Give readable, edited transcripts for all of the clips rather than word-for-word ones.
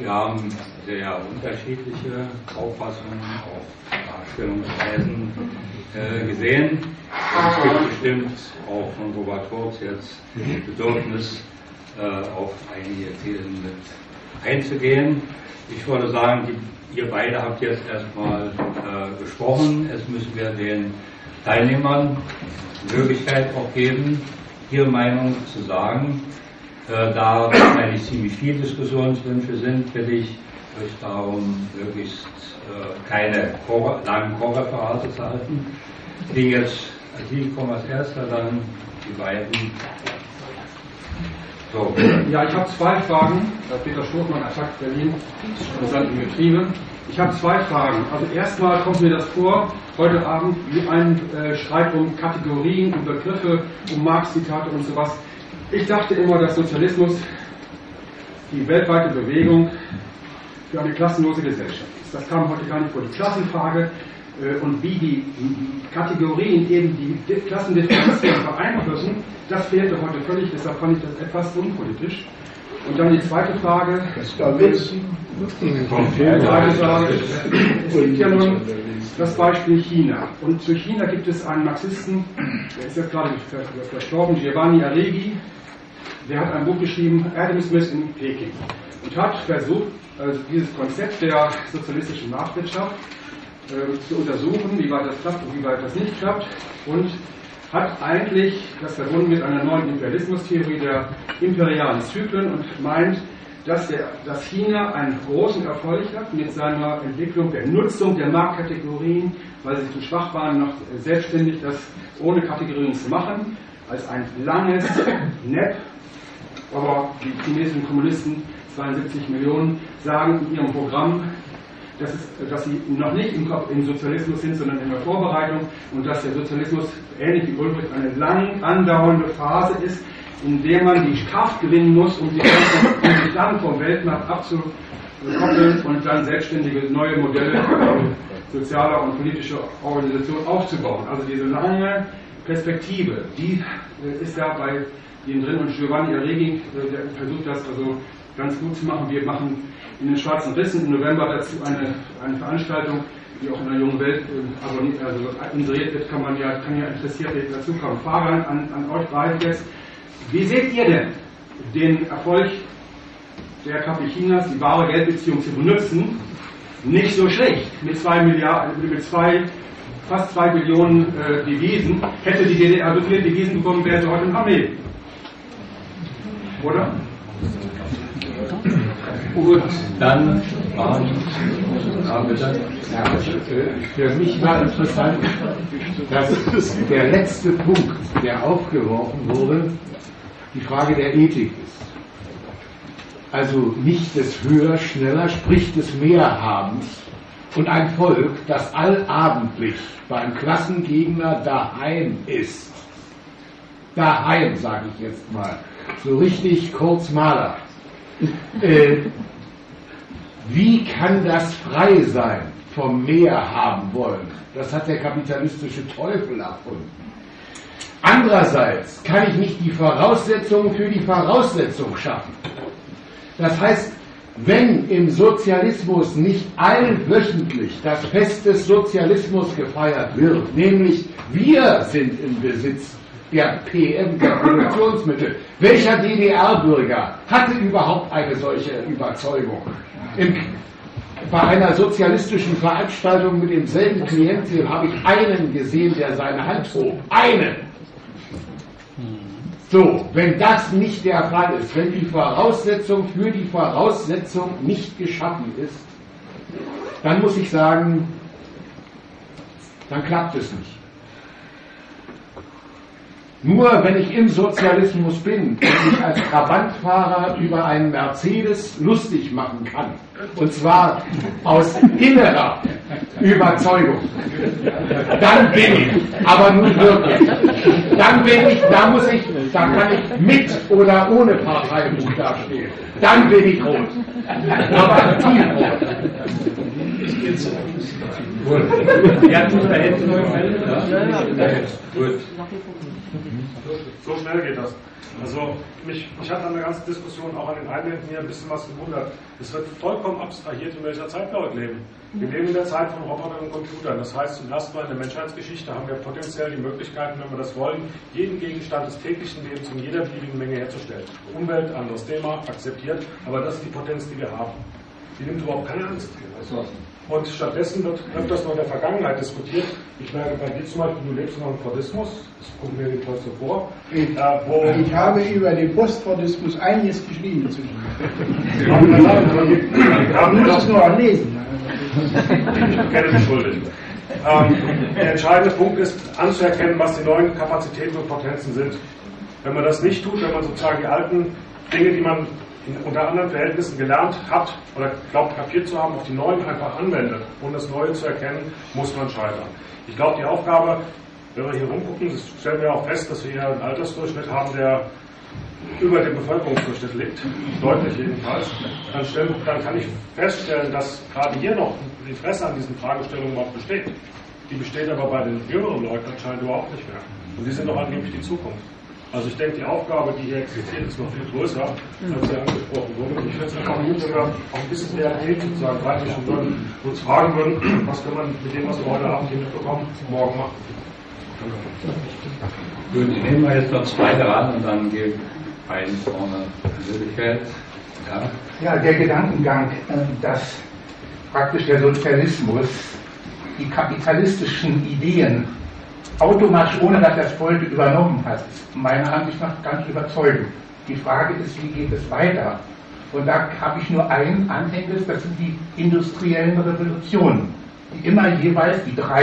Wir haben sehr unterschiedliche Auffassungen, auch Darstellungsweisen gesehen. Es gibt bestimmt auch von Robert Kurz jetzt das Bedürfnis, auf einige Thesen mit einzugehen. Ich würde sagen, ihr beide habt jetzt erstmal gesprochen. Jetzt müssen wir den Teilnehmern die Möglichkeit auch geben, ihre Meinung zu sagen. Da wahrscheinlich ziemlich viele Diskussionswünsche sind, bitte ich euch darum, möglichst keine langen Chorreferate zu halten. Sie kommen als Erster, dann die beiden. So. Ja, ich habe zwei Fragen. Peter Stoßmann, Attac Berlin, Interessante Getriebe. Ich habe zwei Fragen. Also erstmal kommt mir das vor, heute Abend wie ein Streit um Kategorien, um Begriffe, um Marx-Zitate und sowas. Ich dachte immer, dass Sozialismus die weltweite Bewegung für eine klassenlose Gesellschaft ist. Das kam heute gar nicht vor. Die Klassenfrage und wie die Kategorien eben die Klassendifferenzierung beeinflussen, das fehlte heute völlig, deshalb fand ich das etwas unpolitisch. Und dann die zweite Frage. Es gibt ja nun das Beispiel China. Und zu China gibt es einen Marxisten, der ist jetzt gerade verstorben, Giovanni Arrighi, der hat ein Buch geschrieben, Adam Smith in Peking, und hat versucht, dieses Konzept der sozialistischen Marktwirtschaft zu untersuchen, wie weit das klappt und wie weit das nicht klappt, und hat eigentlich das verbunden mit einer neuen Imperialismustheorie der imperialen Zyklen und meint, dass China einen großen Erfolg hat mit seiner Entwicklung der Nutzung der Marktkategorien, weil sie zu schwach waren, noch selbstständig das ohne Kategorien zu machen, als ein langes NEP. Aber die chinesischen Kommunisten, 72 Millionen, sagen in ihrem Programm, dass sie noch nicht im Sozialismus sind, sondern in der Vorbereitung, und dass der Sozialismus, ähnlich wie Ulbricht, eine lang andauernde Phase ist, in der man die Kraft gewinnen muss, um sich dann vom Weltmarkt abzukoppeln und dann selbstständige neue Modelle sozialer und politischer Organisation aufzubauen. Also diese lange Perspektive, die ist da bei ihnen drin, und Giovanni Arrighi versucht das also ganz gut zu machen. Wir machen in den Schwarzen Rissen im November dazu eine Veranstaltung, die auch in der jungen Welt inseriert wird, kann ja Interessierte dazu kommen. Frage an euch beide jetzt. Wie seht ihr denn den Erfolg der KP Chinas, die wahre Geldbeziehung zu benutzen? Nicht so schlecht. Mit fast 2 Billionen Devisen. Hätte die DDR so viele Devisen bekommen, wäre sie heute in Armee. Oder? Gut, dann für mich war interessant, dass der letzte Punkt, der aufgeworfen wurde, die Frage der Ethik ist. Also nicht des Höher, Schneller, sprich des Mehrhabens. Und ein Volk, das allabendlich beim Klassengegner daheim ist. Daheim, sage ich jetzt mal. So richtig kurz Maler. Wie kann das frei sein vom Mehr haben wollen? Das hat der kapitalistische Teufel erfunden. Andererseits kann ich nicht die Voraussetzungen für die Voraussetzung schaffen. Das heißt, wenn im Sozialismus nicht allwöchentlich das Fest des Sozialismus gefeiert wird, nämlich wir sind im Besitz der PM, der Produktionsmittel. Welcher DDR-Bürger hatte überhaupt eine solche Überzeugung? Bei einer sozialistischen Veranstaltung mit demselben Klientel habe ich einen gesehen, der seine Hand hob. Einen! So, wenn das nicht der Fall ist, wenn die Voraussetzung für die Voraussetzung nicht geschaffen ist, dann muss ich sagen, dann klappt es nicht. Nur wenn ich im Sozialismus bin und mich als Trabantfahrer über einen Mercedes lustig machen kann, und zwar aus innerer Überzeugung, dann bin ich, aber nun wirklich, dann bin ich, da kann ich mit oder ohne Parteibuch dastehen, dann bin ich rot, aber tiefrot. Gut. Ja, da hinten noch So schnell geht das. Also mich hat an der ganzen Diskussion auch an den Einwänden hier ein bisschen was gewundert. Es wird vollkommen abstrahiert, in welcher Zeit wir heute leben. Wir leben in der Zeit von Robotern und Computern. Das heißt, zum ersten Mal in der Menschheitsgeschichte haben wir potenziell die Möglichkeiten, wenn wir das wollen, jeden Gegenstand des täglichen Lebens in jeder beliebigen Menge herzustellen. Umwelt, anderes Thema, akzeptiert, aber das ist die Potenz, die wir haben. Die nimmt überhaupt keine Angst. Und stattdessen wird öfters noch in der Vergangenheit diskutiert. Ich merke bei dir zum Beispiel, du lebst noch im Fordismus, das kommt mir jedenfalls so vor. Ich habe über den Postfordismus einiges geschrieben zu ihm. Man muss es nur auch lesen. Ich kenne dich schuldig. Der entscheidende Punkt ist, anzuerkennen, was die neuen Kapazitäten und Potenzen sind. Wenn man das nicht tut, wenn man sozusagen die alten Dinge, die man unter anderen Verhältnissen gelernt hat oder glaubt kapiert zu haben, auf die neuen einfach anwendet, ohne das Neue zu erkennen, muss man scheitern. Ich glaube, die Aufgabe, wenn wir hier rumgucken, das stellen wir auch fest, dass wir hier einen Altersdurchschnitt haben, der über dem Bevölkerungsdurchschnitt liegt, deutlich jedenfalls, dann kann ich feststellen, dass gerade hier noch die Interesse an diesen Fragestellungen überhaupt besteht. Die besteht aber bei den jüngeren Leuten anscheinend überhaupt nicht mehr. Und die sind doch angeblich die Zukunft. Also ich denke, die Aufgabe, die hier existiert, ist noch viel größer, als hier angesprochen wurde. Ich finde es einfach gut, wenn wir auch ein bisschen Realität sozusagen reinmischen würden, uns fragen würden, was kann man mit dem, was wir heute Abend hier mitbekommen, morgen machen. Gut, nehmen wir jetzt noch zwei ran und dann geben einen vorne die Möglichkeit. Ja, der Gedankengang, dass praktisch der Sozialismus die kapitalistischen Ideen automatisch, ohne dass er es wollte, übernommen hat, ist meiner Ansicht nach ganz überzeugend. Die Frage ist, wie geht es weiter? Und da habe ich nur ein Anhängnis, das sind die industriellen Revolutionen, die immer jeweils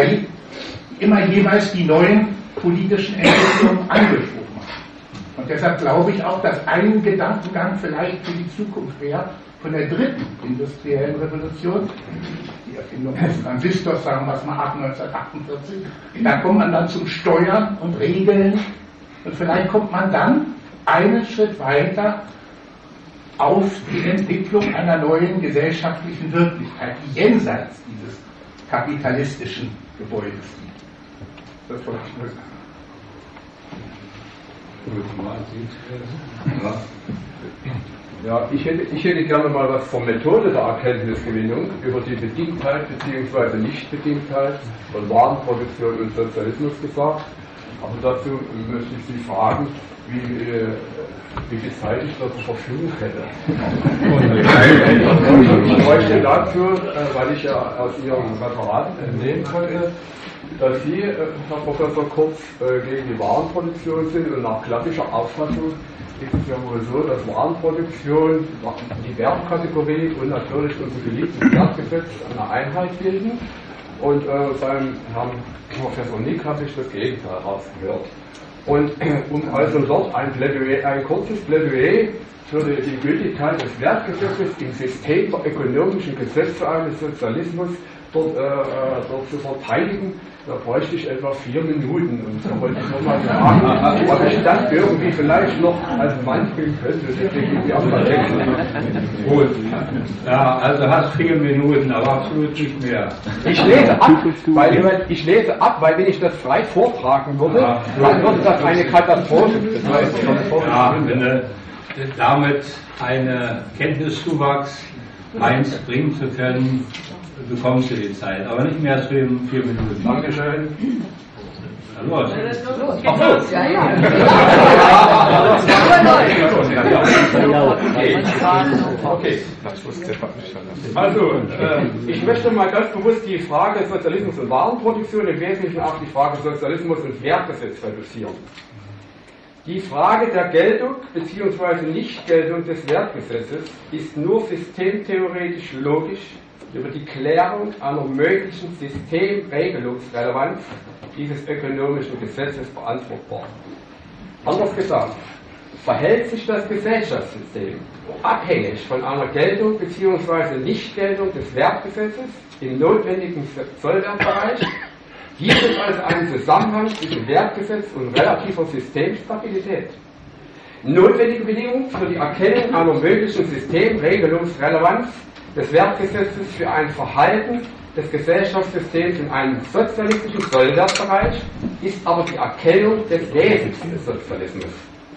die neuen politischen Entwicklungen angeschoben haben. Und deshalb glaube ich auch, dass ein Gedankengang vielleicht für die Zukunft wäre, von der dritten industriellen Revolution, die Erfindung des Transistors, sagen wir es mal ab 1948, da kommt man dann zum Steuern und Regeln und vielleicht kommt man dann einen Schritt weiter auf die Entwicklung einer neuen gesellschaftlichen Wirklichkeit, die jenseits dieses kapitalistischen Gebäudes liegt. Das wollte ich nur sagen. Ja, ich hätte gerne mal was zur Methode der Erkenntnisgewinnung über die Bedingtheit bzw. Nichtbedingtheit von Warenproduktion und Sozialismus gesagt. Aber dazu möchte ich Sie fragen, wie viel Zeit ich da zur Verfügung hätte. Ich bräuchte dazu, weil ich ja aus Ihrem Referat entnehmen konnte, dass Sie, Herr Professor Kurz, gegen die Warenproduktion sind und nach klassischer Auffassung ist es ja wohl so, dass Warenproduktion, die Wertkategorie und natürlich unser geliebtes Wertgesetz eine Einheit bilden. Und beim Herrn Professor Nick habe ich das Gegenteil rausgehört. Und um also dort ein kurzes Plädoyer für die Gültigkeit des Wertgesetzes im System der ökonomischen Gesetze eines Sozialismus dort zu verteidigen, da bräuchte ich etwa 4 Minuten. Und da wollte ich nochmal fragen, ob ich das irgendwie vielleicht noch als Mann bringen könnte. Gut. Ja, also hast 4 Minuten, aber absolut nicht mehr. Ich lese ab, weil wenn ich das frei vortragen würde, dann würde das eine Katastrophe bedeuten. Ja, wenn du damit einen Kenntniszuwachs meinst, bringen zu können, bekommst du die Zeit, aber nicht mehr als 4 Minuten. Dankeschön. Los. Los. Ja. Okay. Also, ich möchte mal ganz bewusst die Frage Sozialismus und Warenproduktion im Wesentlichen auf die Frage Sozialismus und Wertgesetz reduzieren. Die Frage der Geltung bzw. Nichtgeltung des Wertgesetzes ist nur systemtheoretisch logisch über die Klärung einer möglichen Systemregelungsrelevanz dieses ökonomischen Gesetzes beantwortbar. Anders gesagt, verhält sich das Gesellschaftssystem abhängig von einer Geltung bzw. Nichtgeltung des Wertgesetzes im notwendigen Zollwertbereich, gibt es also einen Zusammenhang zwischen Wertgesetz und relativer Systemstabilität. Notwendige Bedingung für die Erkennung einer möglichen Systemregelungsrelevanz des Wertgesetzes für ein Verhalten des Gesellschaftssystems in einem sozialistischen Zollwertbereich ist aber die Erkennung des Wesens des Sozialismus.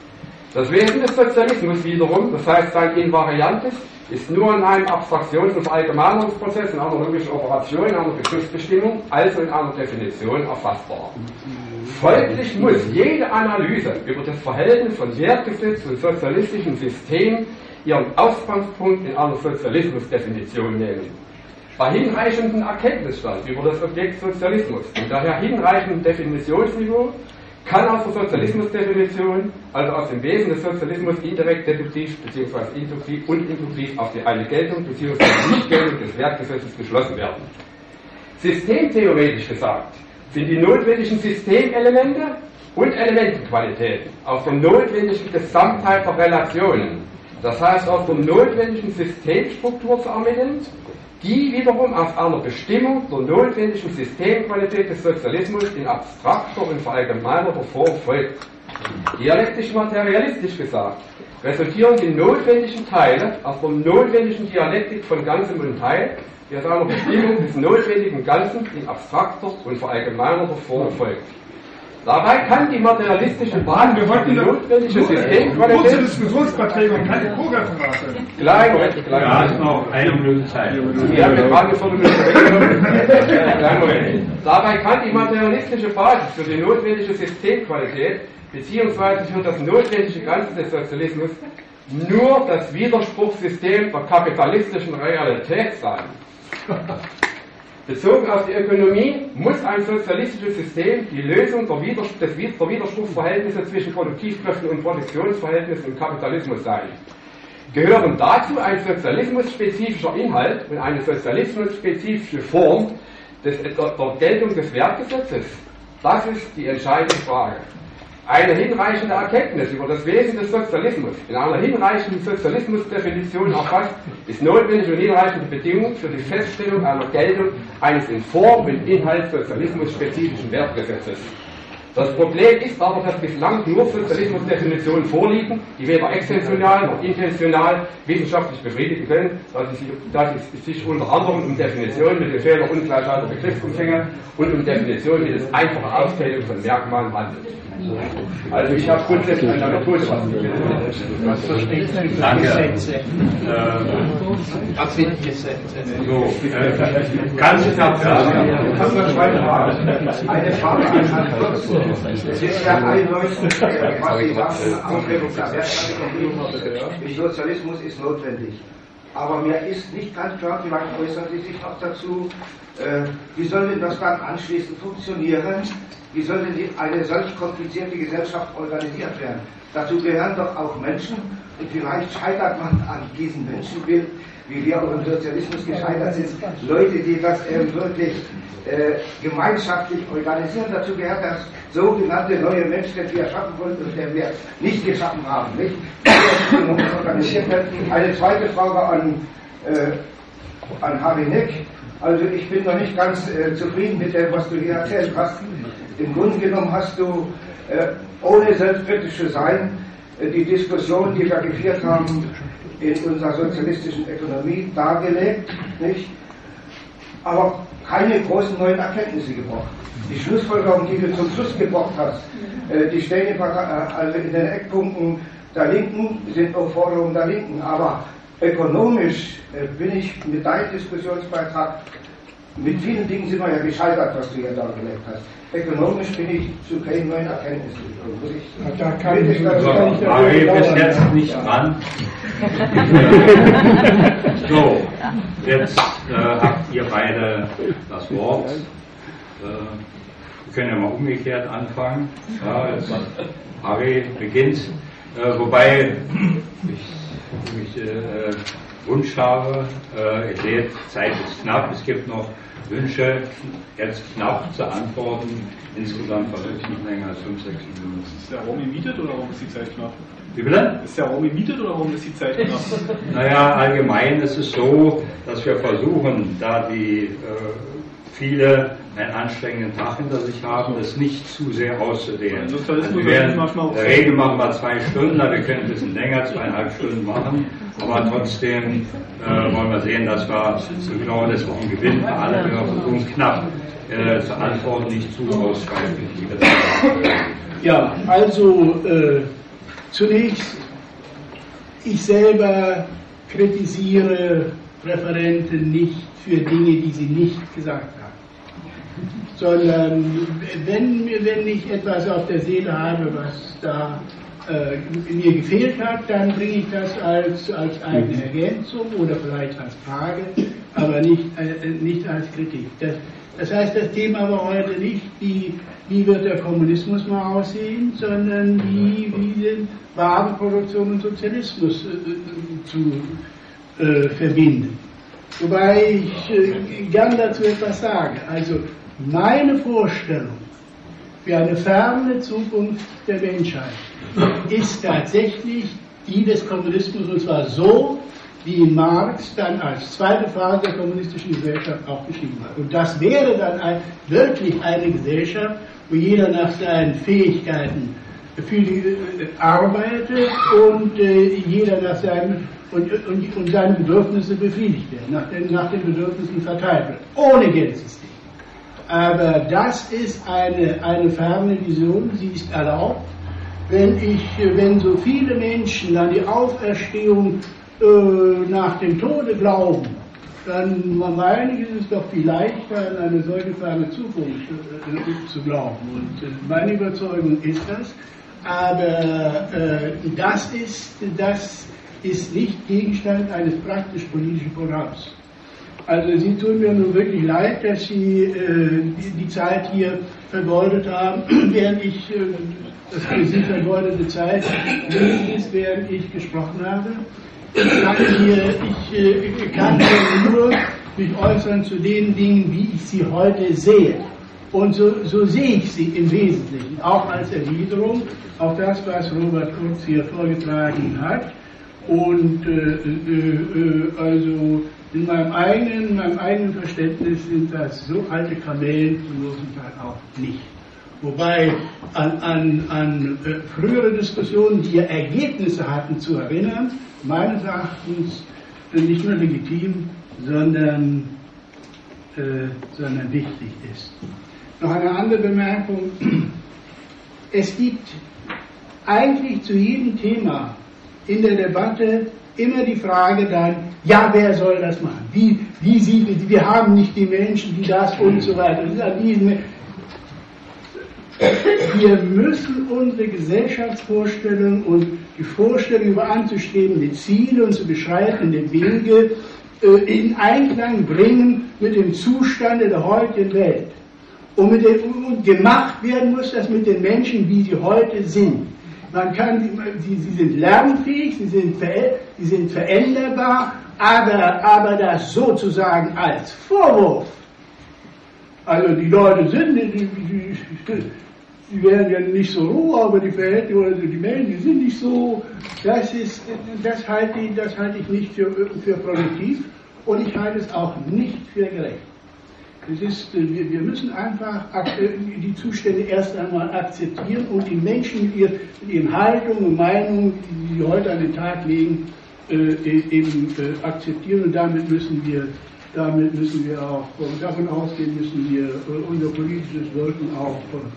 Das Wesen des Sozialismus wiederum, das heißt sein Invariantes, ist nur in einem Abstraktions- und Verallgemeinerungsprozess, in einer logischen Operation, in einer Begriffsbestimmung, also in einer Definition erfassbar. Folglich muss jede Analyse über das Verhältnis von Wertgesetz und sozialistischen System ihren Ausgangspunkt in einer Sozialismusdefinition nehmen. Bei hinreichendem Erkenntnisstand über das Objekt Sozialismus und daher hinreichendem Definitionsniveau kann aus der Sozialismusdefinition, also aus dem Wesen des Sozialismus, indirekt, deduktiv bzw. induktiv und induktiv auf die eine Geltung bzw. Nichtgeltung des Wertgesetzes geschlossen werden. Systemtheoretisch gesagt sind die notwendigen Systemelemente und Elementenqualitäten aus der notwendigen Gesamtheit der Relationen, das heißt aus der notwendigen Systemstruktur zu ermitteln, die wiederum aus einer Bestimmung der notwendigen Systemqualität des Sozialismus in abstrakter und verallgemeinerter Form folgt. Dialektisch-materialistisch gesagt, resultieren die notwendigen Teile aus der notwendigen Dialektik von Ganzem und Teil, die aus einer Bestimmung des notwendigen Ganzen in abstrakter und verallgemeinerter Form folgt. Dabei kann die materialistische Bahn die notwendige Systemqualität... Kurze Diskussionsverträge und keine Pro-Referate. Klein, Da ist noch eine Minute Zeit. Wir haben gerade eine Viertelminute. Dabei kann die materialistische Basis für die notwendige Systemqualität beziehungsweise für das notwendige Ganze des Sozialismus nur das Widerspruchssystem der kapitalistischen Realität sein. Bezogen auf die Ökonomie muss ein sozialistisches System die Lösung der Widerspruchsverhältnisse zwischen Produktivkräften und Produktionsverhältnissen im Kapitalismus sein. Gehören dazu ein sozialismusspezifischer Inhalt und eine sozialismusspezifische Form der Geltung des Wertgesetzes? Das ist die entscheidende Frage. Eine hinreichende Erkenntnis über das Wesen des Sozialismus in einer hinreichenden Sozialismusdefinition erfasst, ist notwendige und hinreichende Bedingung für die Feststellung einer Geltung eines in Form und Inhalt sozialismusspezifischen Wertgesetzes. Das Problem ist aber, dass bislang nur Sozialismusdefinitionen vorliegen, die weder extensional noch intentional wissenschaftlich befriedigen können, da es sich unter anderem um Definitionen mit dem Fehler Ungleichheit der Begriffsumfänge und um Definitionen mit der einfachen Aufzählung von Merkmalen handelt. Also ich habe grundsätzlich an der Methode was gebildet. Was versteht man für Danke. Gesetze? Was sind Gesetze? Ganz knapp sagen. Eine Frage an Herrn Kurz. Es ist ja einleuchtend, was Sie sagen, Aufklärung der Wertstrategie. Sozialismus ist notwendig. Aber mir ist nicht ganz klar, vielleicht äußern Sie sich noch dazu, wie soll denn das dann anschließend funktionieren? Wie soll denn eine solch komplizierte Gesellschaft organisiert werden? Dazu gehören doch auch Menschen und vielleicht scheitert man an diesem Menschenbild, wie wir auch im Sozialismus gescheitert sind, Leute, die das wirklich gemeinschaftlich organisieren. Dazu gehört das sogenannte neue Mensch, den wir schaffen wollen und den wir nicht geschaffen haben. Nicht? Organisiert wird. Eine zweite Frage an Harry Nick. Also ich bin noch nicht ganz zufrieden mit dem, was du hier erzählt hast. Im Grunde genommen hast du, ohne selbstkritisch zu sein, die Diskussion, die wir geführt haben, in unserer sozialistischen Ökonomie dargelegt, nicht? Aber keine großen neuen Erkenntnisse gebracht. Die Schlussfolgerungen, die du zum Schluss gebracht hast, die stehen also in den Eckpunkten der Linken, sind auch Forderungen der Linken. Aber ökonomisch bin ich mit deinem Diskussionsbeitrag, mit vielen Dingen sind wir ja gescheitert, was du hier dargelegt hast. Ökonomisch bin ich zu keinen neuen Erkenntnissen gekommen. Marie ist jetzt nicht dran. So, jetzt habt ihr beide das Wort. Wir können ja mal umgekehrt anfangen. Ja, jetzt Harry beginnt. Wobei ich Wunsch habe, ihr seht, Zeit ist knapp, es gibt noch Wünsche, jetzt knapp zu antworten, insgesamt vermutlich nicht länger als 5-6 Minuten. Ist der Raum gemietet oder warum ist die Zeit knapp? Wie bitte? Ist der Raum gemietet oder warum ist die Zeit knapp? Naja, allgemein ist es so, dass wir versuchen, da die viele einen anstrengenden Tag hinter sich haben, das nicht zu sehr auszudehnen. Also wir werden, in der Regel machen wir 2 Stunden, wir können ein bisschen länger, 2,5 Stunden machen, aber trotzdem wollen wir sehen, dass wir so genau das auch einen Gewinn für alle, wir versuchen knapp zu antworten, nicht zu ausschweifend. Ja, also Zunächst, ich selber kritisiere Referenten nicht für Dinge, die sie nicht gesagt haben, sondern wenn ich etwas auf der Seele habe, was da mir gefehlt hat, dann bringe ich das als eigene Ergänzung oder vielleicht als Frage, aber nicht als Kritik. Das heißt, das Thema war heute nicht, wie wird der Kommunismus mal aussehen, sondern wie sind Warenproduktion und Sozialismus zu verbinden. Wobei ich gern dazu etwas sage. Also meine Vorstellung für eine ferne Zukunft der Menschheit ist tatsächlich die des Kommunismus, und zwar so, wie Marx dann als zweite Phase der kommunistischen Gesellschaft auch beschrieben hat. Und das wäre dann wirklich eine Gesellschaft, wo jeder nach seinen Fähigkeiten arbeitet und jeder nach seinen und seine Bedürfnisse befriedigt werden, nach den Bedürfnissen verteilt wird, ohne Geldsystem. Aber das ist eine ferne Vision, sie ist erlaubt. Wenn so viele Menschen an die Auferstehung nach dem Tode glauben, dann meine ich, ist es doch viel leichter, an eine solche ferne Zukunft zu glauben. Und meine Überzeugung ist das. Aber das ist nicht Gegenstand eines praktisch-politischen Programms. Also Sie tun mir nun wirklich leid, dass Sie die Zeit hier vergeudet haben, während ich, das für Sie vergeudete Zeit ist, während ich gesprochen habe. Ich kann nur mich äußern zu den Dingen, wie ich sie heute sehe. Und so sehe ich sie im Wesentlichen, auch als Erwiderung auf das, was Robert Kurz hier vorgetragen hat. Und also in meinem eigenen Verständnis sind das so alte Kamellen zum großen Teil auch nicht. Wobei an frühere Diskussionen, die ja Ergebnisse hatten, zu erinnern, meines Erachtens nicht nur legitim, sondern wichtig ist. Noch eine andere Bemerkung. Es gibt eigentlich zu jedem Thema in der Debatte immer die Frage dann, ja, wer soll das machen? Wie sieht es? Wir haben nicht die Menschen, die das und so weiter. Wir müssen unsere Gesellschaftsvorstellung und die Vorstellung über anzustrebende Ziele und zu beschreitende Wege in Einklang bringen mit dem Zustande der heutigen Welt. Und gemacht werden muss das mit den Menschen, wie sie heute sind. Sie sind lernfähig, sie sind veränderbar, aber das sozusagen als Vorwurf. Also die Leute die werden ja nicht so roh, aber die Verhältnisse oder die Menschen, die sind nicht so. Das halte ich nicht für produktiv und ich halte es auch nicht für gerecht. Wir müssen einfach die Zustände erst einmal akzeptieren und die Menschen mit ihren Haltungen und Meinungen, die sie heute an den Tag legen, eben akzeptieren. Und damit müssen wir auch, davon ausgehen müssen wir unser politisches Wirken auch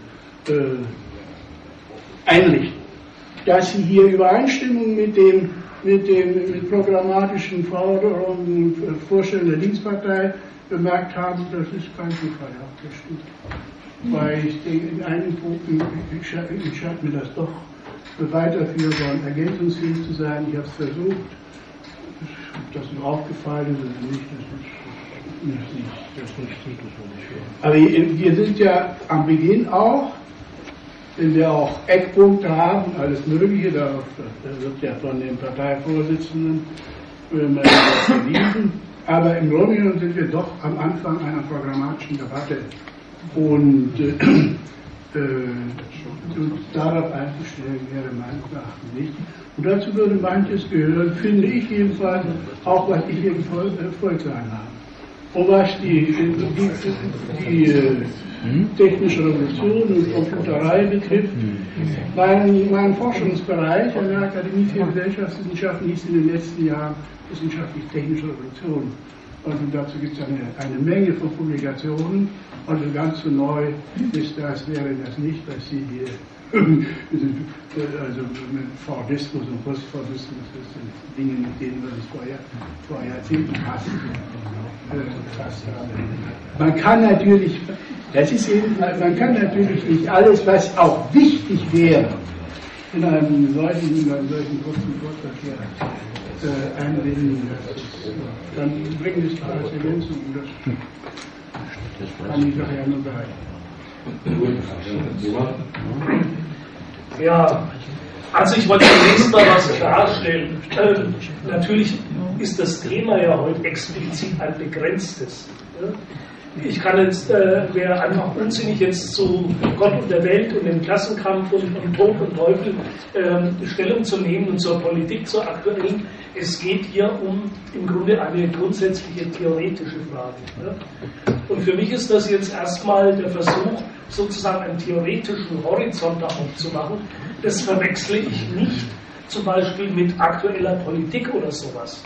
einrichten. Dass sie hier Übereinstimmung mit programmatischen Forderungen und Vorstellungen der Linkspartei bemerkt haben, das ist kein Zufall, ja, das stimmt. Weil ich denke, in einigen Punkten scheint mir das doch weiterführbar und ergänzungsfähig zu sein. Ich habe es versucht, ob das mir aufgefallen ist oder nicht, das ist nicht. Aber wir sind ja am Beginn auch, wenn wir auch Eckpunkte haben, alles Mögliche, da wird ja von den Parteivorsitzenden verwiesen. Aber im Grunde genommen sind wir doch am Anfang einer programmatischen Debatte und darauf einzustellen wäre meines Erachtens nicht. Und dazu würde manches gehören, finde ich jedenfalls, auch was ich hier vorgetragen habe. Und was die technische Revolution und Computerei betrifft, mein Forschungsbereich an der Akademie für Gesellschaftswissenschaften hieß in den letzten Jahren wissenschaftlich-technische Revolution. Und dazu gibt es eine Menge von Publikationen. Und ganz so neu wäre das nicht, was Sie hier, also mit Fordismus und Postfordismus, das sind Dinge, mit denen wir uns vor Jahrzehnten befasst haben. Man kann natürlich, man kann natürlich nicht alles, was auch wichtig wäre, in einem solchen kurzen Vortrag hier einbinden. Dann bringen Sie es als Ergänzung. Das kann ich nachher nur behalten. Ja, also ich wollte zunächst mal was klarstellen. Natürlich ist das Thema ja heute explizit ein begrenztes. Ich kann jetzt, wäre einfach unsinnig, jetzt zu Gott und der Welt und dem Klassenkampf und Tod und Teufel Stellung zu nehmen und zur Politik, zur aktuellen. Es geht hier um im Grunde eine grundsätzliche theoretische Frage. Und für mich ist das jetzt erstmal der Versuch, sozusagen einen theoretischen Horizont da aufzumachen. Das verwechsle ich nicht zum Beispiel mit aktueller Politik oder sowas.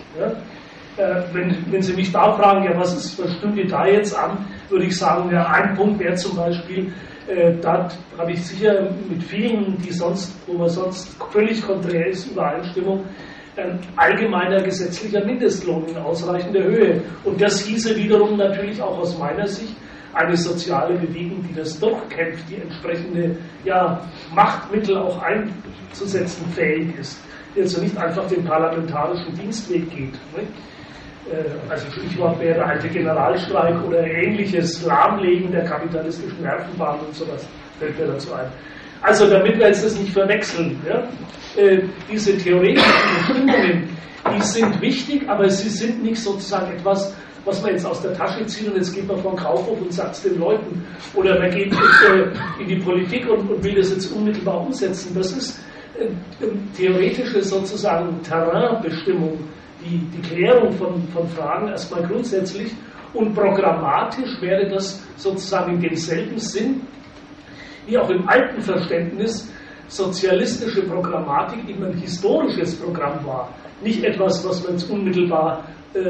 Wenn Sie mich da fragen, ja, was stünde da jetzt an, würde ich sagen, ja, ein Punkt wäre zum Beispiel, da habe ich sicher mit vielen, wo man sonst völlig konträr ist, Übereinstimmung, allgemeiner gesetzlicher Mindestlohn in ausreichender Höhe. Und das hieße wiederum natürlich auch aus meiner Sicht eine soziale Bewegung, die das durchkämpft, die entsprechende Machtmittel auch einzusetzen fähig ist, die also nicht einfach den parlamentarischen Dienstweg geht. Nicht? Also Stichwort wäre der alte Generalstreik oder ähnliches Lahmlegen der kapitalistischen Nervenbahn und sowas fällt mir dazu ein. Also damit wir jetzt das nicht verwechseln, diese theoretischen Bestimmungen, die sind wichtig, aber sie sind nicht sozusagen etwas, was man jetzt aus der Tasche zieht und jetzt geht man vom Kaufhof und sagt es den Leuten oder man geht in die Politik und will das jetzt unmittelbar umsetzen. Das ist theoretische sozusagen Terrainbestimmung, die Klärung von Fragen erstmal grundsätzlich, und programmatisch wäre das sozusagen in demselben Sinn, wie auch im alten Verständnis sozialistische Programmatik eben ein historisches Programm war. Nicht etwas, was man jetzt unmittelbar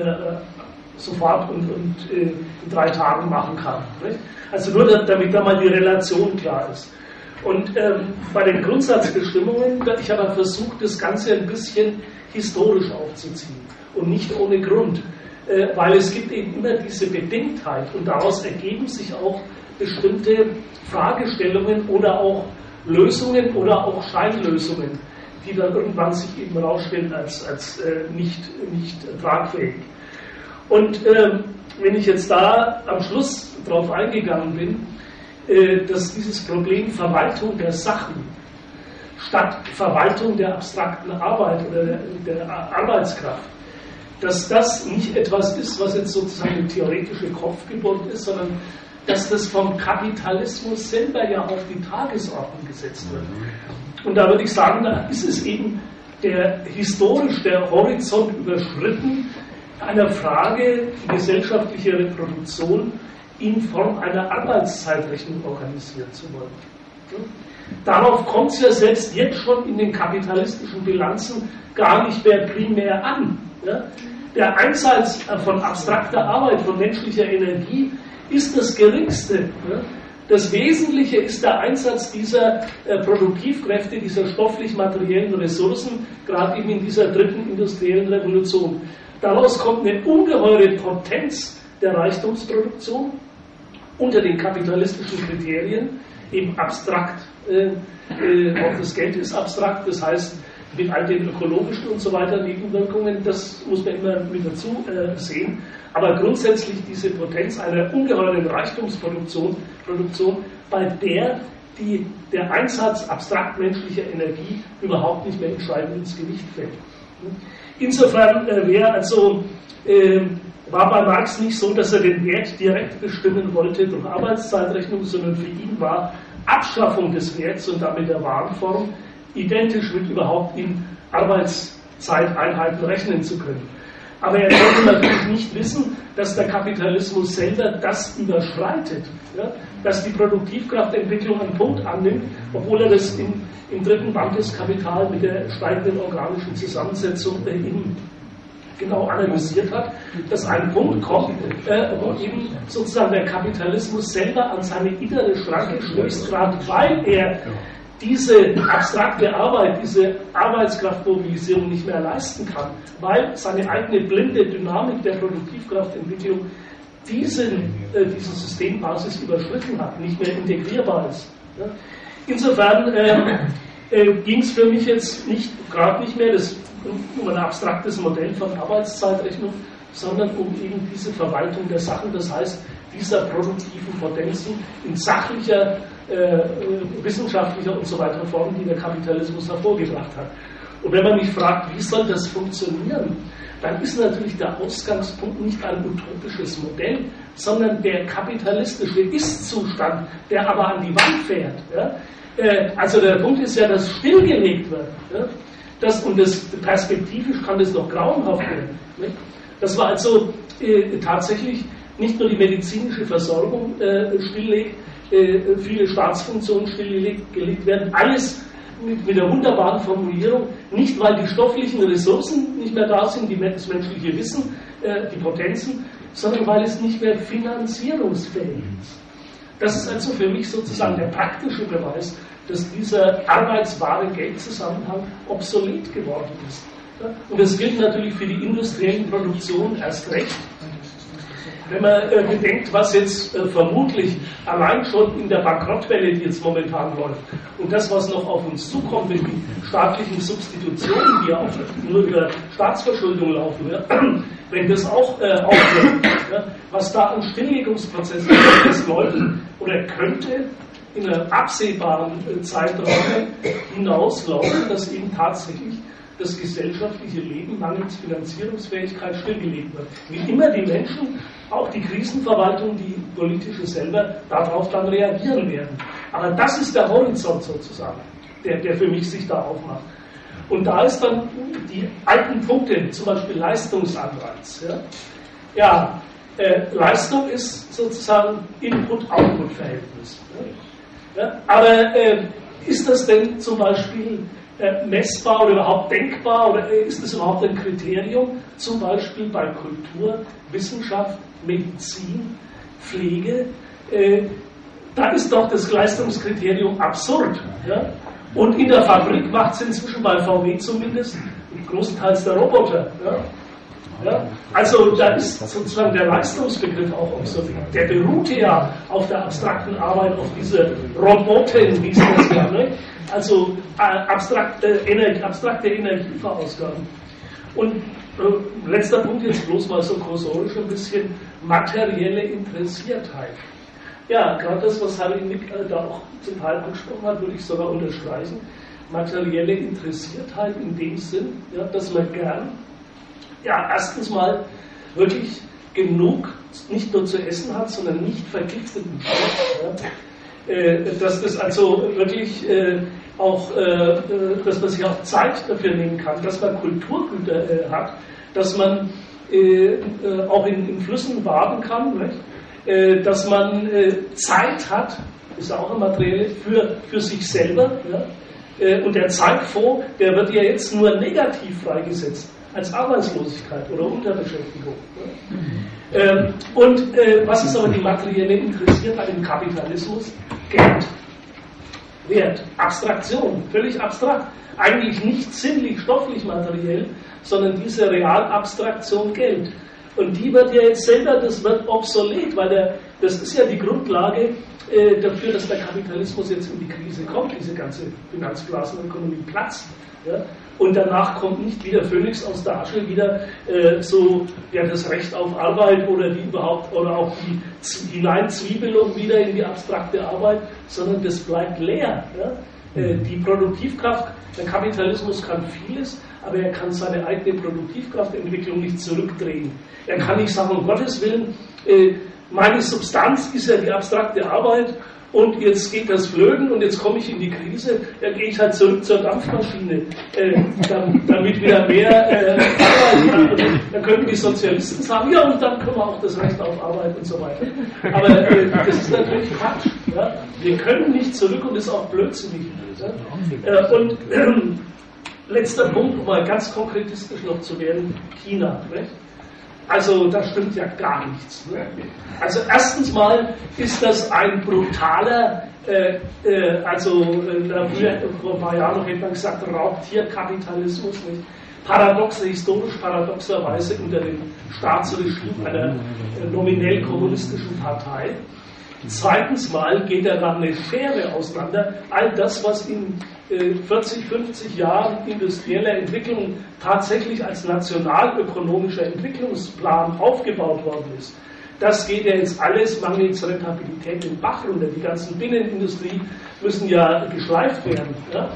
sofort und in 3 Tagen machen kann. Nicht? Also nur damit da mal die Relation klar ist. Und bei den Grundsatzbestimmungen, ich habe versucht, das Ganze ein bisschen historisch aufzuziehen und nicht ohne Grund, weil es gibt eben immer diese Bedingtheit und daraus ergeben sich auch bestimmte Fragestellungen oder auch Lösungen oder auch Scheinlösungen, die dann irgendwann sich eben herausstellen als nicht tragfähig. Und wenn ich jetzt da am Schluss drauf eingegangen bin, dass dieses Problem Verwaltung der Sachen statt Verwaltung der abstrakten Arbeit oder der Arbeitskraft, dass das nicht etwas ist, was jetzt sozusagen eine theoretische Kopfgeburt ist, sondern dass das vom Kapitalismus selber ja auf die Tagesordnung gesetzt wird. Und da würde ich sagen, da ist es eben der Horizont überschritten einer Frage, die gesellschaftliche Reproduktion in Form einer Arbeitszeitrechnung organisieren zu wollen. Darauf kommt es ja selbst jetzt schon in den kapitalistischen Bilanzen gar nicht mehr primär an. Der Einsatz von abstrakter Arbeit, von menschlicher Energie ist das Geringste. Das Wesentliche ist der Einsatz dieser Produktivkräfte, dieser stofflich-materiellen Ressourcen, gerade eben in dieser 3. industriellen Revolution. Daraus kommt eine ungeheure Potenz der Reichtumsproduktion unter den kapitalistischen Kriterien, eben abstrakt. Auch das Geld ist abstrakt, das heißt, mit all den ökologischen und so weiter Nebenwirkungen, das muss man immer mit dazu sehen. Aber grundsätzlich diese Potenz einer ungeheuren Reichtumsproduktion, bei der der Einsatz abstrakt menschlicher Energie überhaupt nicht mehr entscheidend ins Gewicht fällt. Insofern war bei Marx nicht so, dass er den Wert direkt bestimmen wollte durch Arbeitszeitrechnung, sondern für ihn war Abschaffung des Werts und damit der Warenform identisch mit überhaupt in Arbeitszeiteinheiten rechnen zu können. Aber er wollte natürlich nicht wissen, dass der Kapitalismus selber das überschreitet, dass die Produktivkraftentwicklung einen Punkt annimmt, obwohl er das im 3. Band des Kapital mit der steigenden organischen Zusammensetzung eben genau analysiert hat, dass ein Punkt kommt, wo eben sozusagen der Kapitalismus selber an seine innere Schranke stößt, gerade weil er diese abstrakte Arbeit, diese Arbeitskraftmobilisierung nicht mehr leisten kann, weil seine eigene blinde Dynamik der Produktivkraftentwicklung diese Systembasis überschritten hat, nicht mehr integrierbar ist. Insofern ging es für mich jetzt gerade nicht mehr um ein abstraktes Modell von Arbeitszeitrechnung, sondern um eben diese Verwaltung der Sachen, das heißt dieser produktiven Potenzen in sachlicher, wissenschaftlicher und so weiter Form, die der Kapitalismus hervorgebracht hat. Und wenn man mich fragt, wie soll das funktionieren, dann ist natürlich der Ausgangspunkt nicht ein utopisches Modell, sondern der kapitalistische Ist-Zustand, der aber an die Wand fährt. Ja? Also der Punkt ist ja, dass stillgelegt wird. Ja? Perspektivisch kann das noch grauenhaft werden. Nicht? Das war also tatsächlich nicht nur die medizinische Versorgung stilllegt, viele Staatsfunktionen stillgelegt werden, alles mit der wunderbaren Formulierung, nicht weil die stofflichen Ressourcen nicht mehr da sind, das menschliche Wissen, die Potenzen, sondern weil es nicht mehr finanzierungsfähig ist. Das ist also für mich sozusagen der praktische Beweis, dass dieser Arbeitsware-Geld-Zusammenhang obsolet geworden ist. Und das gilt natürlich für die industrielle Produktion erst recht. Wenn man bedenkt, was jetzt vermutlich allein schon in der Bankrottwelle, die jetzt momentan läuft, und das, was noch auf uns zukommt mit den staatlichen Substitutionen, die auch nur über Staatsverschuldung laufen, ja, wenn das auch aufhört, ja, was da an Stilllegungsprozessen läuft oder könnte in einer absehbaren Zeitraum hinauslaufen, dass eben tatsächlich das gesellschaftliche Leben mangels Finanzierungsfähigkeit stillgelegt wird. Wie immer die Menschen, auch die Krisenverwaltung, die politische selber, darauf dann reagieren werden. Aber das ist der Horizont sozusagen, der für mich sich da aufmacht. Und da ist dann die alten Punkte, zum Beispiel Leistungsanreiz. Ja, Leistung ist sozusagen Input-Output-Verhältnis. Ja, aber ist das denn zum Beispiel messbar oder überhaupt denkbar oder ist das überhaupt ein Kriterium, zum Beispiel bei Kultur, Wissenschaft, Medizin, Pflege? Da ist doch das Leistungskriterium absurd. Ja? Und in der Fabrik macht es inzwischen bei VW zumindest großenteils der Roboter. Ja? Ja? Also da ist sozusagen der Leistungsbegriff auch obsolet. Der beruhte ja auf der abstrakten Arbeit, auf diese Roboten, wie es das ja, ne? Also abstrakte Energieverausgaben. Und letzter Punkt jetzt bloß mal so kursorisch ein bisschen, materielle Interessiertheit. Ja, gerade das, was Harry Nick da auch zum Teil angesprochen hat, würde ich sogar unterstreichen. Materielle Interessiertheit in dem Sinn, ja, dass man gern, ja, erstens mal wirklich genug nicht nur zu essen hat, sondern nicht vergifteten Stoff. Ja. Dass das also wirklich auch, dass man sich auch Zeit dafür nehmen kann, dass man Kulturgüter hat, dass man auch in Flüssen baden kann, nicht? Dass man Zeit hat, ist auch eine materielle, für sich selber. Ja? Und der Zeitfonds, der wird ja jetzt nur negativ freigesetzt, als Arbeitslosigkeit oder Unterbeschäftigung. Ja? Was ist aber die materielle Interessiertheit im Kapitalismus? Geld, Wert, Abstraktion, völlig abstrakt. Eigentlich nicht sinnlich, stofflich, materiell, sondern diese Realabstraktion Geld. Und die wird ja jetzt selber, das wird obsolet, weil das ist ja die Grundlage dafür, dass der Kapitalismus jetzt in die Krise kommt, diese ganze Finanzblasenökonomie platzt. Ja? Und danach kommt nicht wie der Phönix aus der Asche wieder das Recht auf Arbeit oder auch die Hineinzwiebelung wieder in die abstrakte Arbeit, sondern das bleibt leer. Ja? Die Produktivkraft, der Kapitalismus kann vieles, aber er kann seine eigene Produktivkraftentwicklung nicht zurückdrehen. Er kann nicht sagen, um Gottes Willen, meine Substanz ist ja die abstrakte Arbeit und jetzt geht das flöten und jetzt komme ich in die Krise, dann gehe ich halt zurück zur Dampfmaschine, damit wieder mehr Arbeit kann. Dann können die Sozialisten sagen, ja, und dann können wir auch das Recht auf Arbeit und so weiter. Aber das ist natürlich Quatsch. Ja? Wir können nicht zurück und das ist auch blödsinnig. Ja? letzter Punkt, um mal ganz konkretistisch noch zu werden, China. Nicht? Also da stimmt ja gar nichts. Ne? Also erstens mal ist das ein brutaler, vor ein paar Jahren noch hätte man gesagt, Raubtierkapitalismus, nicht? Historisch paradoxerweise unter dem Staatsregime einer nominell kommunistischen Partei. Zweitens mal geht er dann eine Schere auseinander. All das, was in 40, 50 Jahren industrieller Entwicklung tatsächlich als nationalökonomischer Entwicklungsplan aufgebaut worden ist, das geht ja jetzt alles mangels Rentabilität den Bach runter. Die ganzen Binnenindustrie müssen ja geschleift werden. Ja?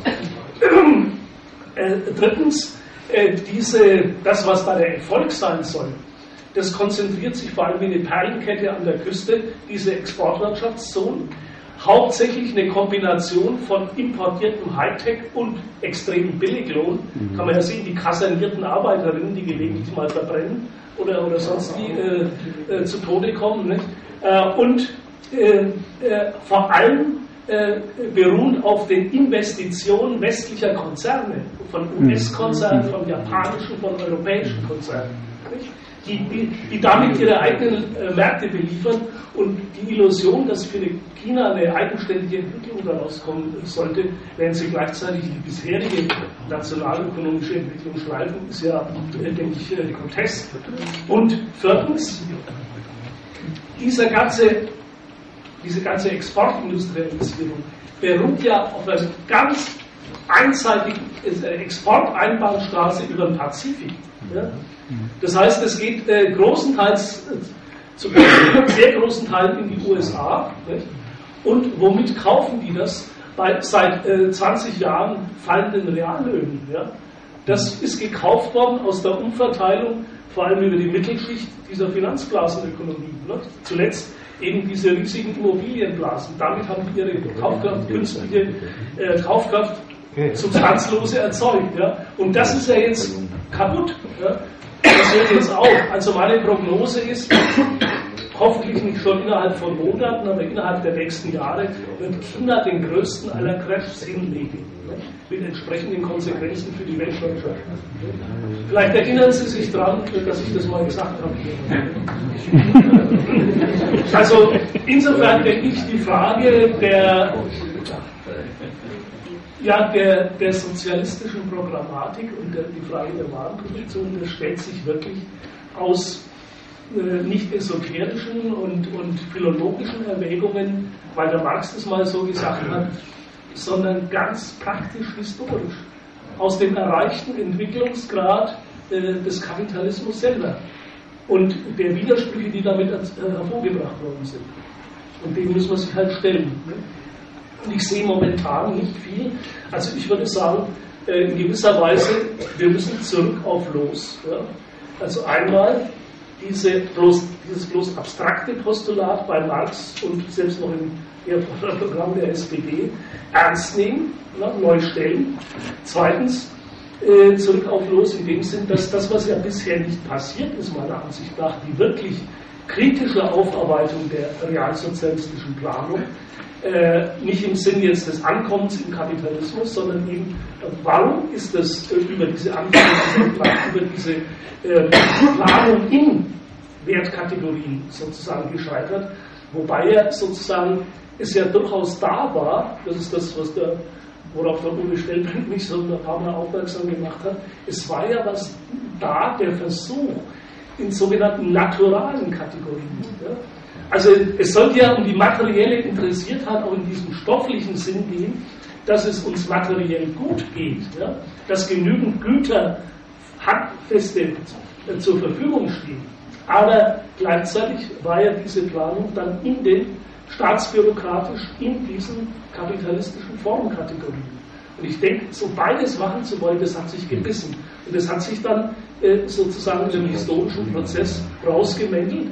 Drittens, das, was da der Erfolg sein soll, das konzentriert sich vor allem wie eine Perlenkette an der Küste, diese Exportwirtschaftszonen. Hauptsächlich eine Kombination von importiertem Hightech und extremem Billiglohn. Kann man ja sehen, die kasernierten Arbeiterinnen, die gelegentlich mal verbrennen oder sonst wie zu Tode kommen. Nicht? Und vor allem beruhen auf den Investitionen westlicher Konzerne, von US-Konzernen, von japanischen, von europäischen Konzernen. Nicht? Die damit ihre eigenen Märkte beliefern, und die Illusion, dass für China eine eigenständige Entwicklung daraus kommen sollte, während sie gleichzeitig die bisherige nationalökonomische Entwicklung schleifen, ist ja, denke ich, grotesk. Und viertens, diese ganze Exportindustrialisierung beruht ja auf einer ganz einseitigen Exporteinbahnstraße über den Pazifik. Ja? Das heißt, es geht großenteils, zu sehr großen Teilen in die USA. Nicht? Und womit kaufen die das? Seit 20 Jahren fallenden Reallöhnen. Ja? Das ist gekauft worden aus der Umverteilung, vor allem über die Mittelschicht dieser Finanzblasenökonomie. Nicht? Zuletzt eben diese riesigen Immobilienblasen. Damit haben die ihre Kaufkraft, künstliche Kaufkraft, substanzlose erzeugt. Ja? Und das ist ja jetzt kaputt. Ja? Das hört jetzt auf. Also meine Prognose ist, hoffentlich nicht schon innerhalb von Monaten, aber innerhalb der nächsten Jahre wird China den größten aller Crashs hinlegen. Mit entsprechenden Konsequenzen für die Weltwirtschaft. Vielleicht erinnern Sie sich daran, dass ich das mal gesagt habe. Also insofern denke ich, die Frage der sozialistischen Programmatik und die Frage der Warenproduktion, das stellt sich wirklich aus nicht esoterischen und philologischen Erwägungen, weil der Marx das mal so gesagt hat, sondern ganz praktisch historisch, aus dem erreichten Entwicklungsgrad des Kapitalismus selber und der Widersprüche, die damit hervorgebracht worden sind. Und dem muss man sich halt stellen. Ne? Und ich sehe momentan nicht viel. Also ich würde sagen, in gewisser Weise, wir müssen zurück auf Los. Ja? Also einmal dieses bloß abstrakte Postulat bei Marx und selbst noch im Programm der SPD ernst nehmen, neu stellen. Zweitens, zurück auf Los in dem Sinn, dass das, was ja bisher nicht passiert ist, meiner Ansicht nach, die wirklich kritische Aufarbeitung der realsozialistischen Planung, nicht im Sinn jetzt des Ankommens im Kapitalismus, sondern eben, warum ist das über diese Anfänge, über diese Planung in Wertkategorien sozusagen gescheitert, wobei ja sozusagen es ja durchaus da war, das ist das, worauf der Uwe Stellbrink mich so ein paar Mal aufmerksam gemacht hat, es war ja was da, der Versuch in sogenannten naturalen Kategorien. Ja? Also es sollte ja um die materielle Interessiertheit auch in diesem stofflichen Sinn gehen, dass es uns materiell gut geht, ja? Dass genügend Güter handfeste zur Verfügung stehen. Aber gleichzeitig war ja diese Planung dann staatsbürokratisch in diesen kapitalistischen Formkategorien. Und ich denke, so beides machen zu wollen, das hat sich gebissen. Und das hat sich dann sozusagen in dem historischen Prozess rausgemängelt.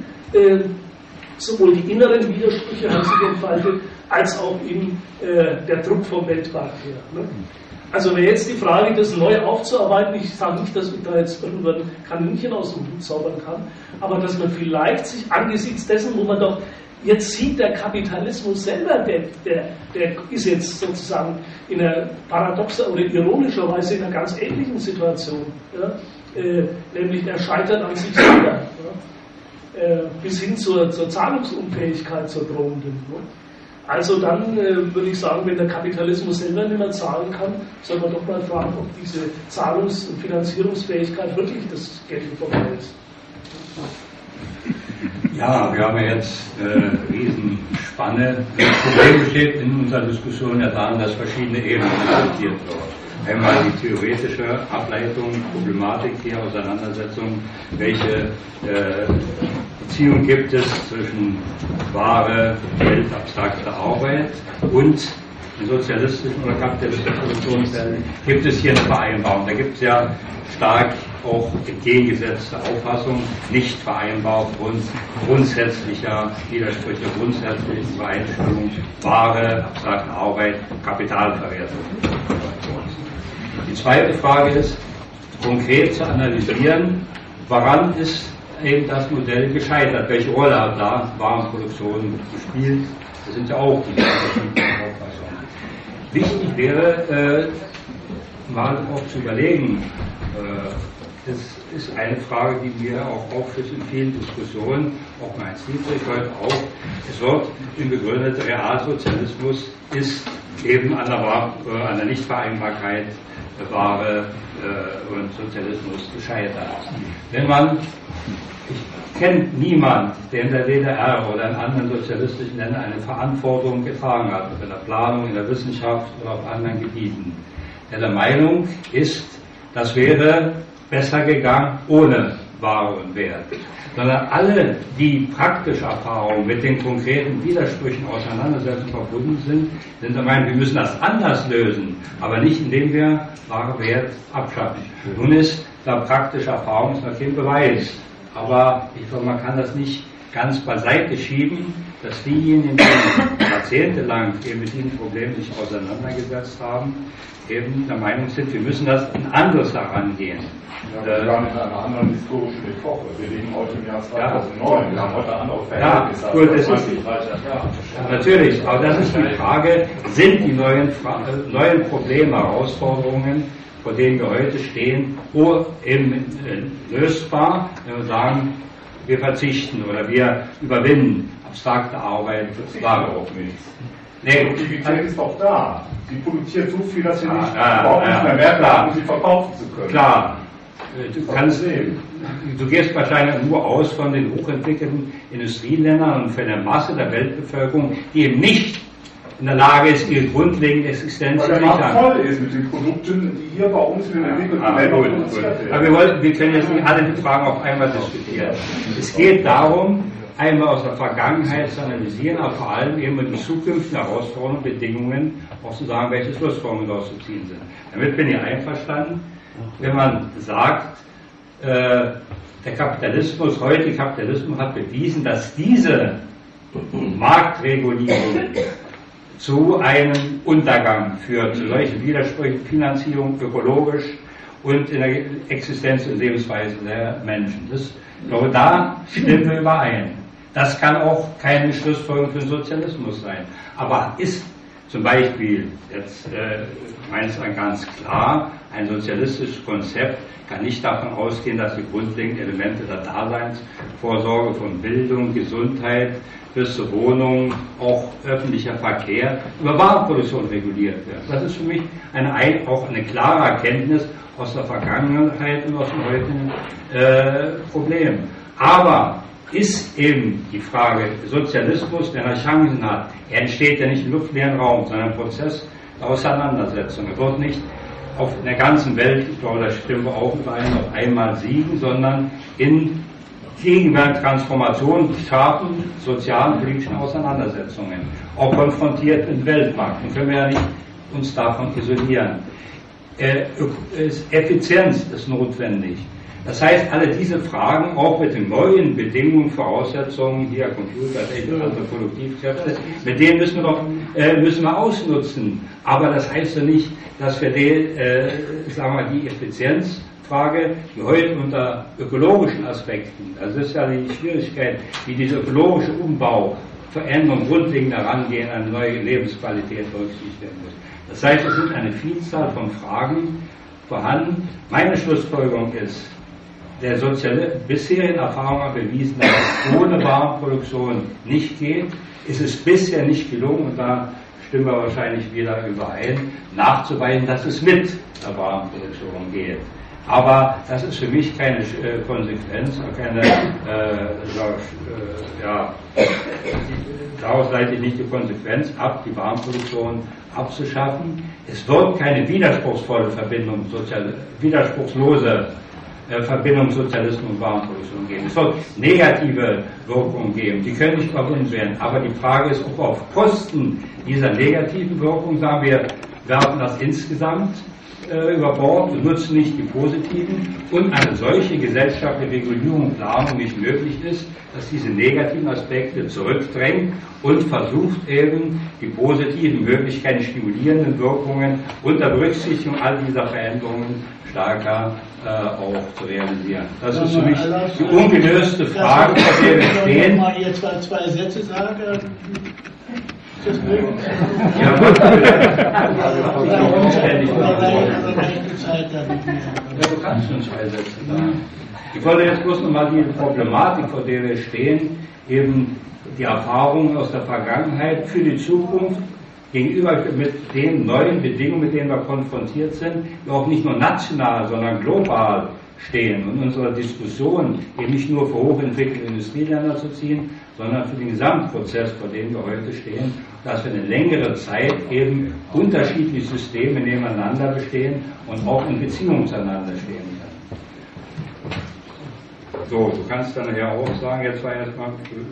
Sowohl die inneren Widersprüche haben sich entfaltet, als auch eben der Druck vom Weltmarkt her. Ne? Also wäre jetzt die Frage, das neu aufzuarbeiten, ich sage nicht, dass man da jetzt irgendwann Kaninchen aus dem Hut zaubern kann, aber dass man vielleicht sich angesichts dessen, wo man doch Jetzt sieht der Kapitalismus selber, der ist jetzt sozusagen in einer paradoxer oder ironischerweise in einer ganz ähnlichen Situation. Ja? Nämlich er scheitert an sich selber. Ja? Bis hin zur Zahlungsunfähigkeit, zur drohenden. Ja? Also dann würde ich sagen, wenn der Kapitalismus selber nicht mehr zahlen kann, soll man doch mal fragen, ob diese Zahlungs- und Finanzierungsfähigkeit wirklich das Geld vorbei ist. Ja, wir haben ja jetzt Riesenspanne. Das Problem besteht in unserer Diskussion ja darin, dass verschiedene Ebenen diskutiert werden. Einmal die theoretische Ableitung, Problematik hier, Auseinandersetzung, welche Beziehung gibt es zwischen Ware, Geld, abstrakter Arbeit und in sozialistischen oder kapitalistischen Produktionsfällen gibt es hier eine Vereinbarung. Da gibt es ja stark auch entgegengesetzte Auffassungen, nicht vereinbar aufgrund grundsätzlicher Widersprüche, grundsätzlichen Übereinstimmung, Ware, abstrakte Arbeit, Kapitalverwertung. Die zweite Frage ist, konkret zu analysieren, woran ist eben das Modell gescheitert, welche Rolle hat da Warenproduktion gespielt, das sind ja auch die verschiedenen Auffassungen. Wichtig wäre, mal auch zu überlegen, das ist eine Frage, die mir auch aufschließt in vielen Diskussionen, auch Heinz Dietrich heute auch. Es wird im begründeten Realsozialismus ist eben an der Nichtvereinbarkeit der Ware und Sozialismus gescheitert. Ich kenne niemand, der in der DDR oder in anderen sozialistischen Ländern eine Verantwortung getragen hat, in der Planung, in der Wissenschaft oder auf anderen Gebieten, der Meinung ist, das wäre besser gegangen ohne Ware und Wert. Sondern alle, die praktische Erfahrungen mit den konkreten Widersprüchen Auseinandersetzungen verbunden sind, sind der Meinung, wir müssen das anders lösen, aber nicht indem wir Ware, Wert abschaffen. Nun ist da praktische Erfahrung noch kein Beweis, aber ich glaube, man kann das nicht ganz beiseite schieben, dass diejenigen, die jahrzehntelang eben mit diesem Problem sich auseinandergesetzt haben, eben der Meinung sind, wir müssen das ein anderes herangehen. Ja, wir waren in einer anderen historischen Epoche. Wir leben heute im Jahr 2009. Wir haben heute andere Verhältnisse. Ja, gut, das ist natürlich, aber das ist die Frage, sind die neuen Probleme, Herausforderungen, vor denen wir heute stehen, eben lösbar, wenn wir sagen, wir verzichten oder wir überwinden abstrakte Arbeit, das war auch nichts. Die Produktivität ist doch da. Sie produziert so viel, dass sie überhaupt nicht mehr Wert haben, um sie verkaufen zu können. Klar. Du gehst wahrscheinlich nur aus von den hochentwickelten Industrieländern und von der Masse der Weltbevölkerung, die eben nicht in der Lage ist, ihre grundlegende Existenz zu sichern. Weil der Markt voll ist mit den Produkten, die hier bei uns in den entwickelten Ländern produziert werden. Aber wir können jetzt nicht alle die Fragen auf einmal diskutieren. Es geht darum, einmal aus der Vergangenheit zu analysieren, aber vor allem eben mit den zukünftigen Herausforderungen und Bedingungen auch zu sagen, welche Schlussfolgerungen daraus zu ziehen sind. Damit bin ich einverstanden, wenn man sagt, der Kapitalismus, heutige Kapitalismus hat bewiesen, dass diese Marktregulierung zu einem Untergang führt, zu solchen Widersprüchen, Finanzierung, ökologisch und in der Existenz und Lebensweise der Menschen. Ich glaube, da stimmen wir überein. Das kann auch keine Schlussfolgerung für den Sozialismus sein. Aber ist zum Beispiel jetzt meines Erachtens ganz klar, ein sozialistisches Konzept kann nicht davon ausgehen, dass die grundlegenden Elemente der Daseinsvorsorge von Bildung, Gesundheit bis zur Wohnung, auch öffentlicher Verkehr über Warenproduktion reguliert wird. Das ist für mich auch eine klare Erkenntnis aus der Vergangenheit und aus dem heutigen Problem. Aber ist eben die Frage, Sozialismus, wenn er Chancen hat, er entsteht ja nicht im luftleeren Raum, sondern ein Prozess der Auseinandersetzung. Er wird nicht auf der ganzen Welt, ich glaube, da stimmen wir auch überein, auf einmal siegen, sondern in gegenwärtigen Transformationen schaffen, sozialen, politischen Auseinandersetzungen, auch konfrontiert mit dem Weltmarkt. Dann können wir ja nicht uns davon isolieren. Effizienz ist notwendig. Das heißt, alle diese Fragen, auch mit den neuen Bedingungen, Voraussetzungen, hier Computer, andere Produktivkräfte, mit denen müssen wir ausnutzen. Aber das heißt ja nicht, dass wir die Effizienzfrage, die heute unter ökologischen Aspekten, also das ist ja die Schwierigkeit, wie dieser ökologische Umbau Veränderung, grundlegend herangehen, eine neue Lebensqualität berücksichtigt werden muss. Das heißt, es sind eine Vielzahl von Fragen vorhanden. Meine Schlussfolgerung ist, der bisherigen Erfahrung hat bewiesen, dass es ohne Warenproduktion nicht geht. Ist es bisher nicht gelungen, und da stimmen wir wahrscheinlich wieder überein, nachzuweisen, dass es mit der Warenproduktion geht. Aber das ist für mich keine Konsequenz, keine, daraus leite ich nicht die Konsequenz ab, die Warenproduktion abzuschaffen. Es wird keine widerspruchslose Verbindung Sozialismus und Warenproduktion geben. Es wird negative Wirkungen geben, die können nicht überwunden werden. Aber die Frage ist, ob auf Kosten dieser negativen Wirkung, sagen wir, werfen das insgesamt über Bord und nutzen nicht die positiven, und eine solche gesellschaftliche Regulierung und Planung nicht möglich ist, dass diese negativen Aspekte zurückdrängt und versucht eben die positiven Möglichkeiten, stimulierenden Wirkungen unter Berücksichtigung all dieser Veränderungen stärker auch zu realisieren. Das ist für mich die ungelöste Frage, vor der wir stehen. Wenn ich mal jetzt mal zwei Sätze sage, ist das möglich? Ja, du kannst schon zwei Sätze sagen. Ich wollte jetzt bloß nochmal die Problematik, vor der wir stehen, eben die Erfahrungen aus der Vergangenheit für die Zukunft gegenüber mit den neuen Bedingungen, mit denen wir konfrontiert sind, die auch nicht nur national, sondern global stehen, und unsere Diskussion eben nicht nur für hochentwickelte Industrieländer zu ziehen, sondern für den Gesamtprozess, vor dem wir heute stehen, dass wir eine längere Zeit eben unterschiedliche Systeme nebeneinander bestehen und auch in Beziehungen zueinander stehen können. So, du kannst dann ja auch sagen, jetzt war erstmal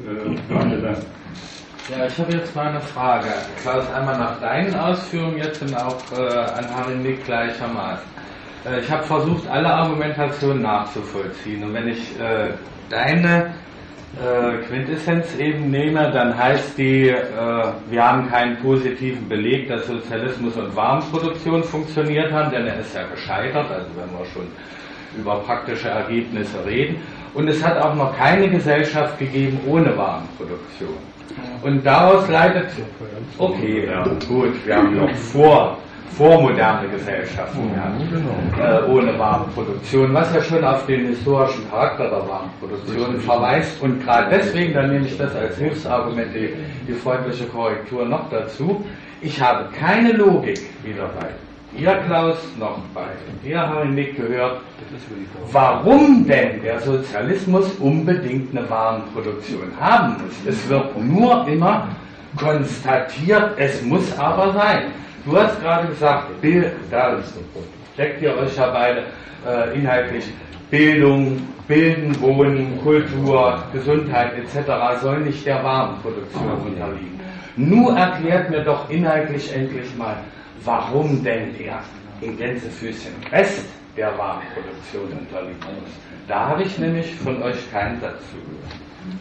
Ja, ich habe jetzt mal eine Frage. Klaus, einmal nach deinen Ausführungen jetzt und auch an Harry Nick gleichermaßen. Ich habe versucht, alle Argumentationen nachzuvollziehen. Und wenn ich deine Quintessenz eben nehme, dann heißt die, wir haben keinen positiven Beleg, dass Sozialismus und Warenproduktion funktioniert haben, denn er ist ja gescheitert, also wenn wir schon über praktische Ergebnisse reden. Und es hat auch noch keine Gesellschaft gegeben ohne Warenproduktion. Und daraus leitet, okay, ja, gut, wir haben noch vormoderne Gesellschaften ohne Warenproduktion, was ja schon auf den historischen Charakter der Warenproduktion verweist. Und gerade deswegen, dann nehme ich das als Hilfsargument, die freundliche Korrektur noch dazu. Ich habe keine Logik wieder bei dir, Klaus, noch bei dir, Harry Nick, gehört, warum denn der Sozialismus unbedingt eine Warenproduktion haben muss. Es wird nur immer konstatiert, es muss aber sein. Du hast gerade gesagt, da deckt ihr euch ja beide inhaltlich, Bildung, Bilden, Wohnen, Kultur, Gesundheit etc. soll nicht der Warenproduktion unterliegen. Nun erklärt mir doch inhaltlich endlich mal, warum denn der in Gänsefüßchen Rest der Warenproduktion unterliegen muss. Da habe ich nämlich von euch keinen Satz zugehört.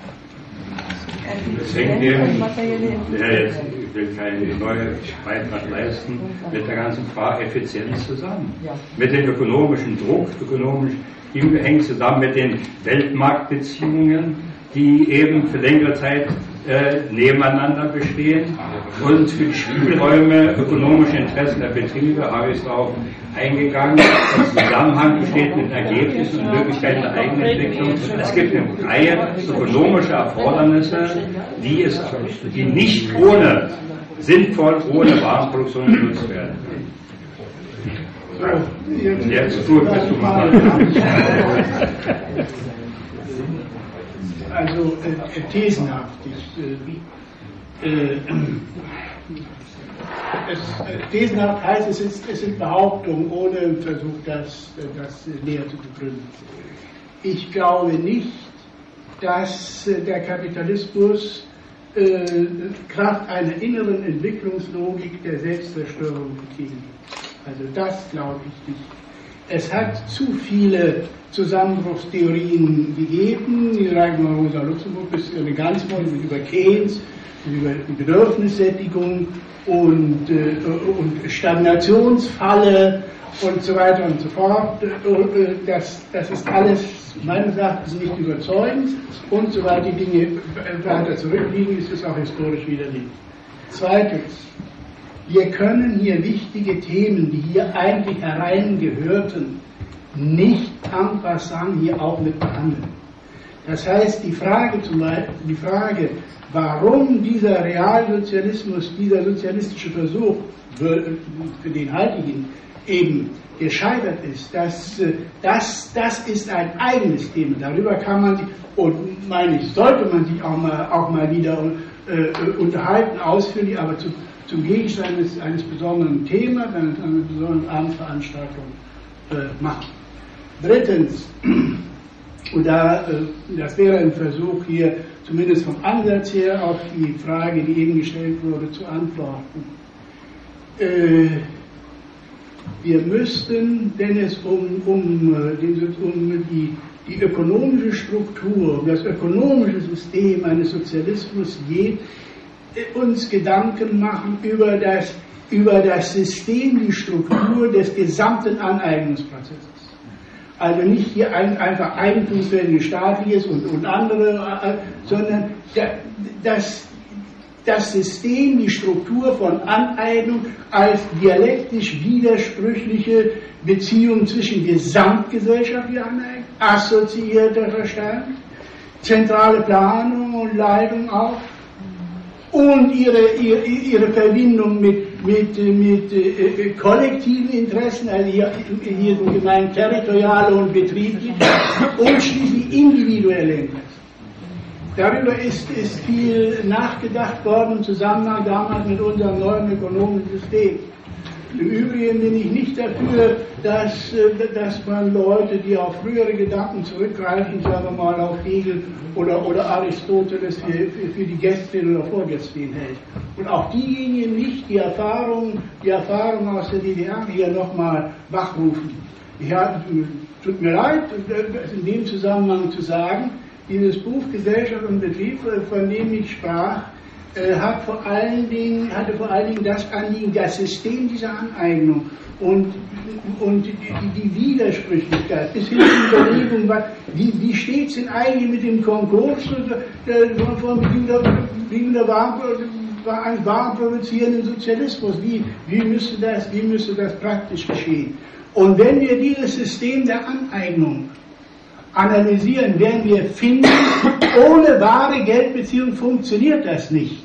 Das hängt eben, ich will keine neue Beitrag leisten, mit der ganzen Frage Effizienz zusammen. Mit dem ökonomischen Druck, hängt zusammen mit den Weltmarktbeziehungen, die eben für längere Zeit nebeneinander bestehen, und für die Spielräume ökonomische Interessen der Betriebe habe ich darauf eingegangen, dass Zusammenhang besteht mit Ergebnissen und Möglichkeiten der Eigenentwicklung. Es gibt eine Reihe ökonomischer Erfordernisse, die nicht sinnvoll ohne Warenproduktion genutzt werden können. Jetzt gut, bist du mal. Also thesenhaft. Thesenhaft heißt, es sind Behauptungen ohne Versuch, das näher zu begründen. Ich glaube nicht, dass der Kapitalismus Kraft einer inneren Entwicklungslogik der Selbstzerstörung betrieben wird. Also das glaube ich nicht. Es hat zu viele Zusammenbruchstheorien gegeben. Die sagen wir, Rosa Luxemburg bis ganz mal über Keynes, über die Bedürfnissättigung und Stagnationsfalle und so weiter und so fort. Das ist alles meines Erachtens nicht überzeugend, und soweit die Dinge weiter zurückliegen, ist es auch historisch widerlegt. Zweitens, wir können hier wichtige Themen, die hier eigentlich hereingehörten, nicht en passant hier auch mit behandeln. Das heißt, die Frage, warum dieser Realsozialismus, dieser sozialistische Versuch, für den halte ich ihn, eben gescheitert ist, das ist ein eigenes Thema. Darüber kann man sich, und meine ich, sollte man sich auch mal wieder unterhalten, ausführlich, aber zum Gegenstand eines besonderen Themas, einer besonderen Abendveranstaltung machen. Drittens, und das wäre ein Versuch hier, zumindest vom Ansatz her, auf die Frage, die eben gestellt wurde, zu antworten. Wir müssten, wenn es um die ökonomische Struktur, um das ökonomische System eines Sozialismus geht, uns Gedanken machen über das System, die Struktur des gesamten Aneignungsprozesses. Also nicht hier einfach Eigentumswesen staatliches und andere, sondern das System, die Struktur von Aneignung als dialektisch widersprüchliche Beziehung zwischen gesamtgesellschaftlicher Aneignung, assoziierter Verstand, zentrale Planung und Leitung auch, und ihre Verbindung mit kollektiven Interessen, also hier sind gemeint territoriale und betriebliche, und schließlich individuelle Interessen. Darüber ist viel nachgedacht worden im Zusammenhang damals mit unserem neuen ökonomischen System. Im Übrigen bin ich nicht dafür, dass man Leute, die auf frühere Gedanken zurückgreifen, sagen wir mal auf Hegel oder Aristoteles für die Gästin oder Vorgästin hält. Und auch diejenigen nicht die Erfahrung aus der DDR hier nochmal wachrufen. Tut mir leid, in dem Zusammenhang zu sagen, dieses Buch Gesellschaft und Betrieb, von dem ich sprach, hatte vor allen Dingen das Anliegen, das System dieser Aneignung und die Widersprüchlichkeit, bis hin zur Überlegung, wie steht es denn eigentlich mit dem Konkurs von einem warenproduzierenden Sozialismus? Wie müsste das praktisch geschehen? Und wenn wir dieses System der Aneignung analysieren, werden wir finden, ohne wahre Geldbeziehung funktioniert das nicht.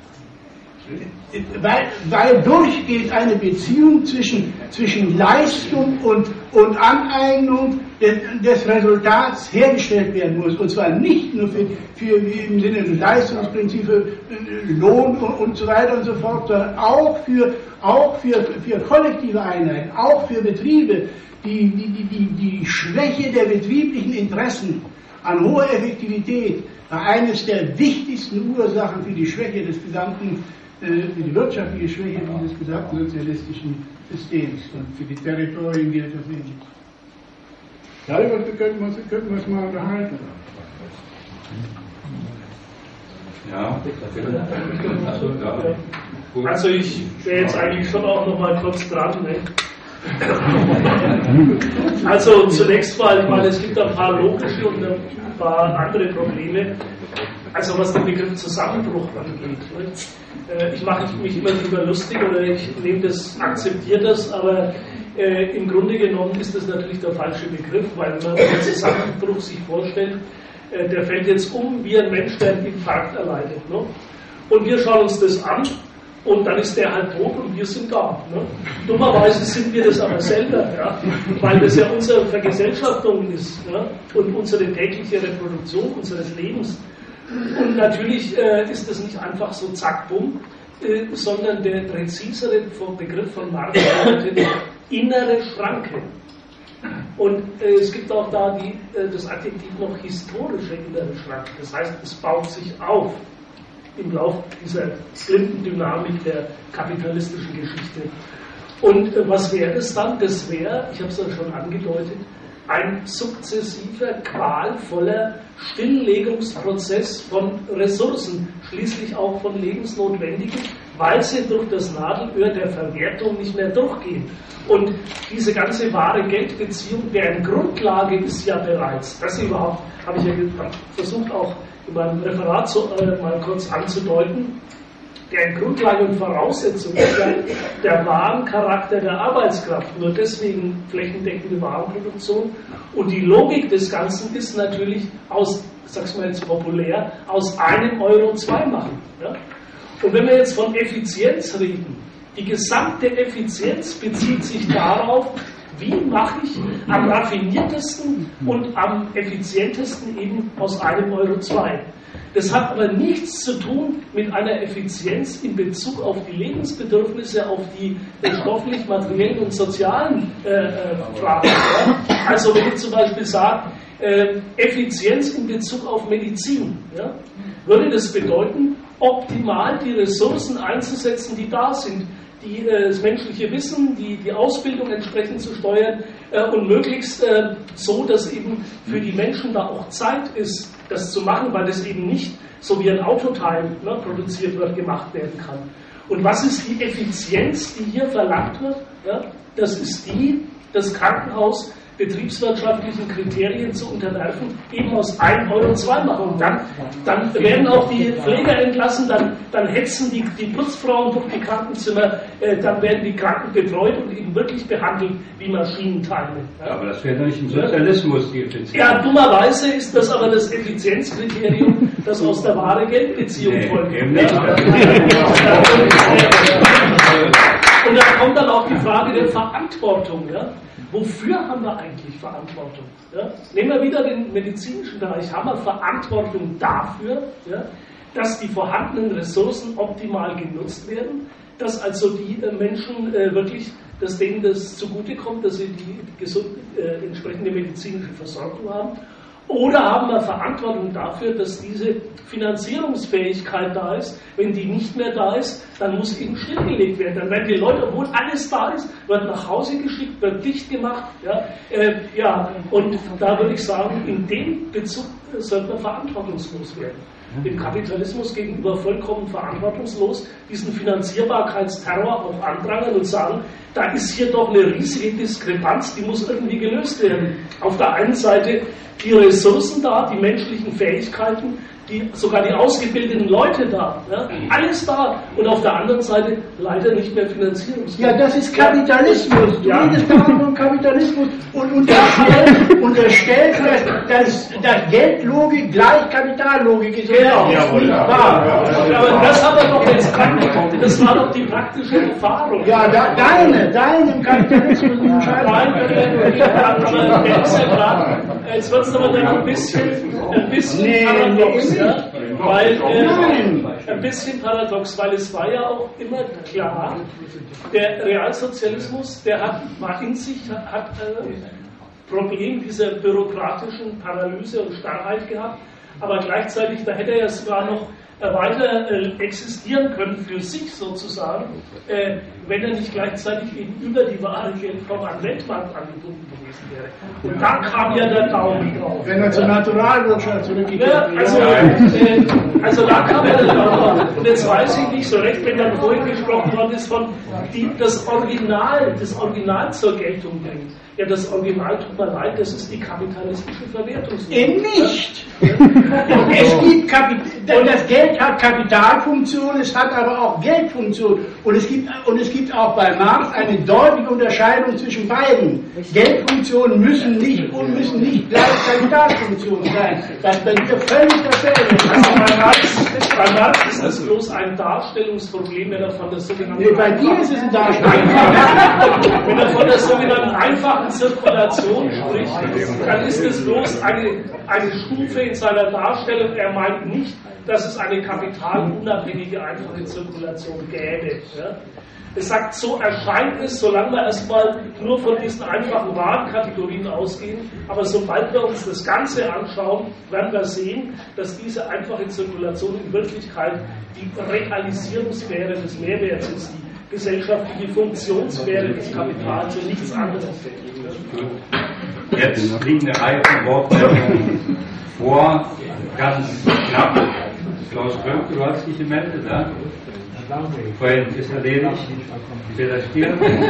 Weil durchgehend eine Beziehung zwischen Leistung und Aneignung des Resultats hergestellt werden muss. Und zwar nicht nur für im Sinne des Leistungsprinzips, Lohn und so weiter und so fort, sondern auch für kollektive Einheiten, auch für Betriebe, die Schwäche der betrieblichen Interessen an hoher Effektivität war eines der wichtigsten Ursachen für die Schwäche des gesamten, für die wirtschaftliche Schwäche dieses gesamten sozialistischen Systems. Und für die Territorien gilt das ähnlich. Darüber könnten wir uns mal unterhalten. Ja, also ich wäre jetzt eigentlich schon auch noch mal kurz dran. Ne? Also zunächst mal, ich meine, es gibt ein paar logische und ein paar andere Probleme. Also was den Begriff Zusammenbruch angeht. Ne? Ich mache mich immer darüber lustig oder ich akzeptiere das, aber im Grunde genommen ist das natürlich der falsche Begriff, weil wenn man einen Zusammenbruch sich vorstellt, der fällt jetzt um wie ein Mensch, der einen Infarkt erleidet. Ne? Und wir schauen uns das an und dann ist der halt tot und wir sind da. Ne? Dummerweise sind wir das aber selber, ja? Weil das ja unsere Vergesellschaftung ist, ja? Und unsere tägliche Reproduktion unseres Lebens. Und natürlich ist das nicht einfach so zack, bumm, sondern der präzisere Begriff von Marx bedeutet innere Schranke. Und es gibt auch da das Adjektiv noch historische innere Schranke. Das heißt, es baut sich auf im Laufe dieser blinden Dynamik der kapitalistischen Geschichte. Und was wäre das dann? Das wäre, ich habe es ja schon angedeutet, ein sukzessiver, qualvoller Stilllegungsprozess von Ressourcen, schließlich auch von lebensnotwendigen, weil sie durch das Nadelöhr der Verwertung nicht mehr durchgehen. Und diese ganze wahre Geldbeziehung, deren Grundlage ist ja bereits, das überhaupt, habe ich ja versucht auch in meinem Referat mal kurz anzudeuten, deren Grundlage und Voraussetzung ist ja der Warencharakter der Arbeitskraft, nur deswegen flächendeckende Warenproduktion. Und die Logik des Ganzen ist natürlich aus, ich sag's mal jetzt populär, aus einem Euro 2 machen. Ja? Und wenn wir jetzt von Effizienz reden, die gesamte Effizienz bezieht sich darauf, wie mache ich am raffiniertesten und am effizientesten eben aus einem Euro 2. Das hat aber nichts zu tun mit einer Effizienz in Bezug auf die Lebensbedürfnisse, auf die stofflich, materiellen und sozialen Fragen. Ja? Also wenn ich zum Beispiel sage, Effizienz in Bezug auf Medizin, ja? Würde das bedeuten, optimal die Ressourcen einzusetzen, die da sind, das menschliche Wissen, die Ausbildung entsprechend zu steuern und möglichst so, dass eben für die Menschen da auch Zeit ist, das zu machen, weil das eben nicht so wie ein Autoteil produziert wird, gemacht werden kann. Und was ist die Effizienz, die hier verlangt wird? Ja, das ist das Krankenhaus betriebswirtschaftlichen Kriterien zu unterwerfen, eben aus 1,02 Euro machen. Und dann werden auch die Pfleger entlassen, dann hetzen die Putzfrauen durch die Krankenzimmer, dann werden die Kranken betreut und eben wirklich behandelt wie Maschinenteile. Ja, aber das wäre doch nicht im Sozialismus die Effizienz. Ja, dummerweise ist das aber das Effizienzkriterium, das aus der wahre Geldbeziehung folgt. Eben nicht. Und da kommt dann auch die Frage der Verantwortung. Ja? Wofür haben wir eigentlich Verantwortung? Ja? Nehmen wir wieder den medizinischen Bereich. Haben wir Verantwortung dafür, ja, dass die vorhandenen Ressourcen optimal genutzt werden, dass also die Menschen wirklich, dass denen das zugutekommt, dass sie die entsprechende medizinische Versorgung haben? Oder haben wir Verantwortung dafür, dass diese Finanzierungsfähigkeit da ist? Wenn die nicht mehr da ist, dann muss eben stillgelegt werden. Dann werden die Leute, obwohl alles da ist, wird nach Hause geschickt, wird dicht gemacht. Ja, und da würde ich sagen, in dem Bezug sollte man verantwortungslos werden. Dem Kapitalismus gegenüber vollkommen verantwortungslos, diesen Finanzierbarkeitsterror auch andrangen und sagen, da ist hier doch eine riesige Diskrepanz, die muss irgendwie gelöst werden. Auf der einen Seite die Ressourcen da, die menschlichen Fähigkeiten, sogar die ausgebildeten Leute da, ja, alles da, und auf der anderen Seite leider nicht mehr finanzierungsfähig. Ja, das ist Kapitalismus. Du redest von Kapitalismus und unterstellst, dass Geldlogik gleich Kapitallogik ist. Genau, ja, nicht wahr. Aber das haben wir doch jetzt angeguckt. Das war doch die praktische Erfahrung. Ja, deinem Kapitalismus jetzt wird es aber dann ein bisschen paradox. Ja? Ein bisschen paradox, weil es war ja auch immer klar, der Realsozialismus, der hat Problem dieser bürokratischen Paralyse und Starrheit gehabt, aber gleichzeitig, da hätte er ja sogar noch weiter existieren können für sich sozusagen, wenn er nicht gleichzeitig eben über die wahre Geldform an den Weltmarkt angebunden gewesen wäre. Und da kam ja der Daumen drauf. Wenn er zur Naturalwirtschaft zurückgeht. Ja, also da kam ja der Daumen drauf. Und jetzt weiß ich nicht so recht, wenn dann vorhin gesprochen worden ist von das Original zur Geltung bringt. Ja, das Original, tut mir leid, das ist die kapitalistische Verwertungsform. Eben nicht! Es gibt das Geld hat Kapitalfunktion, es hat aber auch Geldfunktion. Und es gibt auch bei Marx eine deutliche Unterscheidung zwischen beiden. Geldfunktionen müssen nicht gleich Kapitalfunktionen sein. Das ist bei dir völlig dasselbe. Also bei Marx ist das bloß ein Darstellungsproblem, wenn er von der sogenannten bei dir ist es ein Darstellungsproblem. Wenn er von der sogenannten einfachen Zirkulation spricht, dann ist es bloß eine Stufe in seiner Darstellung. Er meint nicht, dass es eine kapitalunabhängige einfache Zirkulation gäbe. Ja? Es sagt, so erscheint es, solange wir erstmal nur von diesen einfachen Warenkategorien ausgehen, aber sobald wir uns das Ganze anschauen, werden wir sehen, dass diese einfache Zirkulation in Wirklichkeit die Realisierungssphäre des Mehrwerts ist, gesellschaftliche Funktionssphäre des Kapitals und nichts anderes. Jetzt liegt eine Reihe von Wortmeldungen vor, ganz knapp. Klaus Kröpke, du hast dich gemeldet, ja? Vorhin ist erledigt. Peter Stier.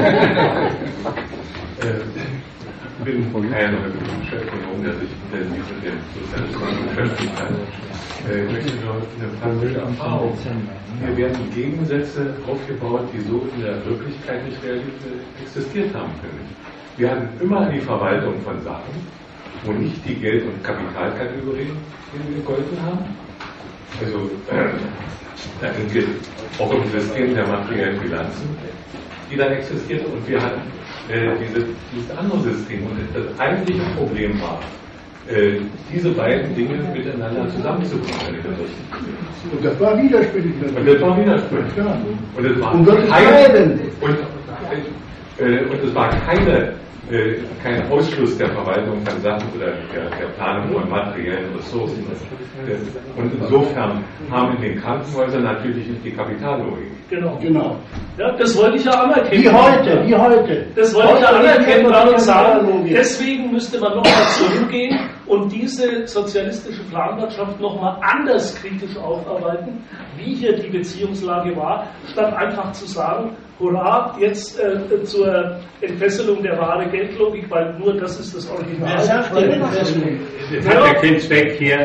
Ich bin kein Chefökonom, der sich intensiv mit dem Sozialismus beschäftigt hat. Ich möchte nur eine praktische Erfahrung. Hier werden Gegensätze aufgebaut, die so in der Wirklichkeit nicht existiert haben können. Wir hatten immer die Verwaltung von Sachen, wo nicht die Geld- und Kapitalkategorien gegolten haben. Also da gilt auch im System der materiellen Bilanzen, die da existierten, und wir hatten dieses andere System. Und das eigentliche Problem war, diese beiden Dinge miteinander zusammenzubringen. Und das war widersprüchlich. Und das war widersprüchlich. Ja. Und es war und es war kein Ausschluss der Verwaltung von Sachen oder der Planung von materiellen Ressourcen. Und insofern haben in den Krankenhäusern natürlich nicht die Kapitallogik. Genau. Ja, das wollte ich ja anerkennen. Wie heute. Das wollte ich ja anerkennen und sagen, deswegen müsste man nochmal zurückgehen und diese sozialistische Planwirtschaft nochmal anders kritisch aufarbeiten, wie hier die Beziehungslage war, statt einfach zu sagen, hurra, jetzt zur Entfesselung der wahren Geldlogik, weil nur das ist das Original. Jetzt hat der Kinzbeck hier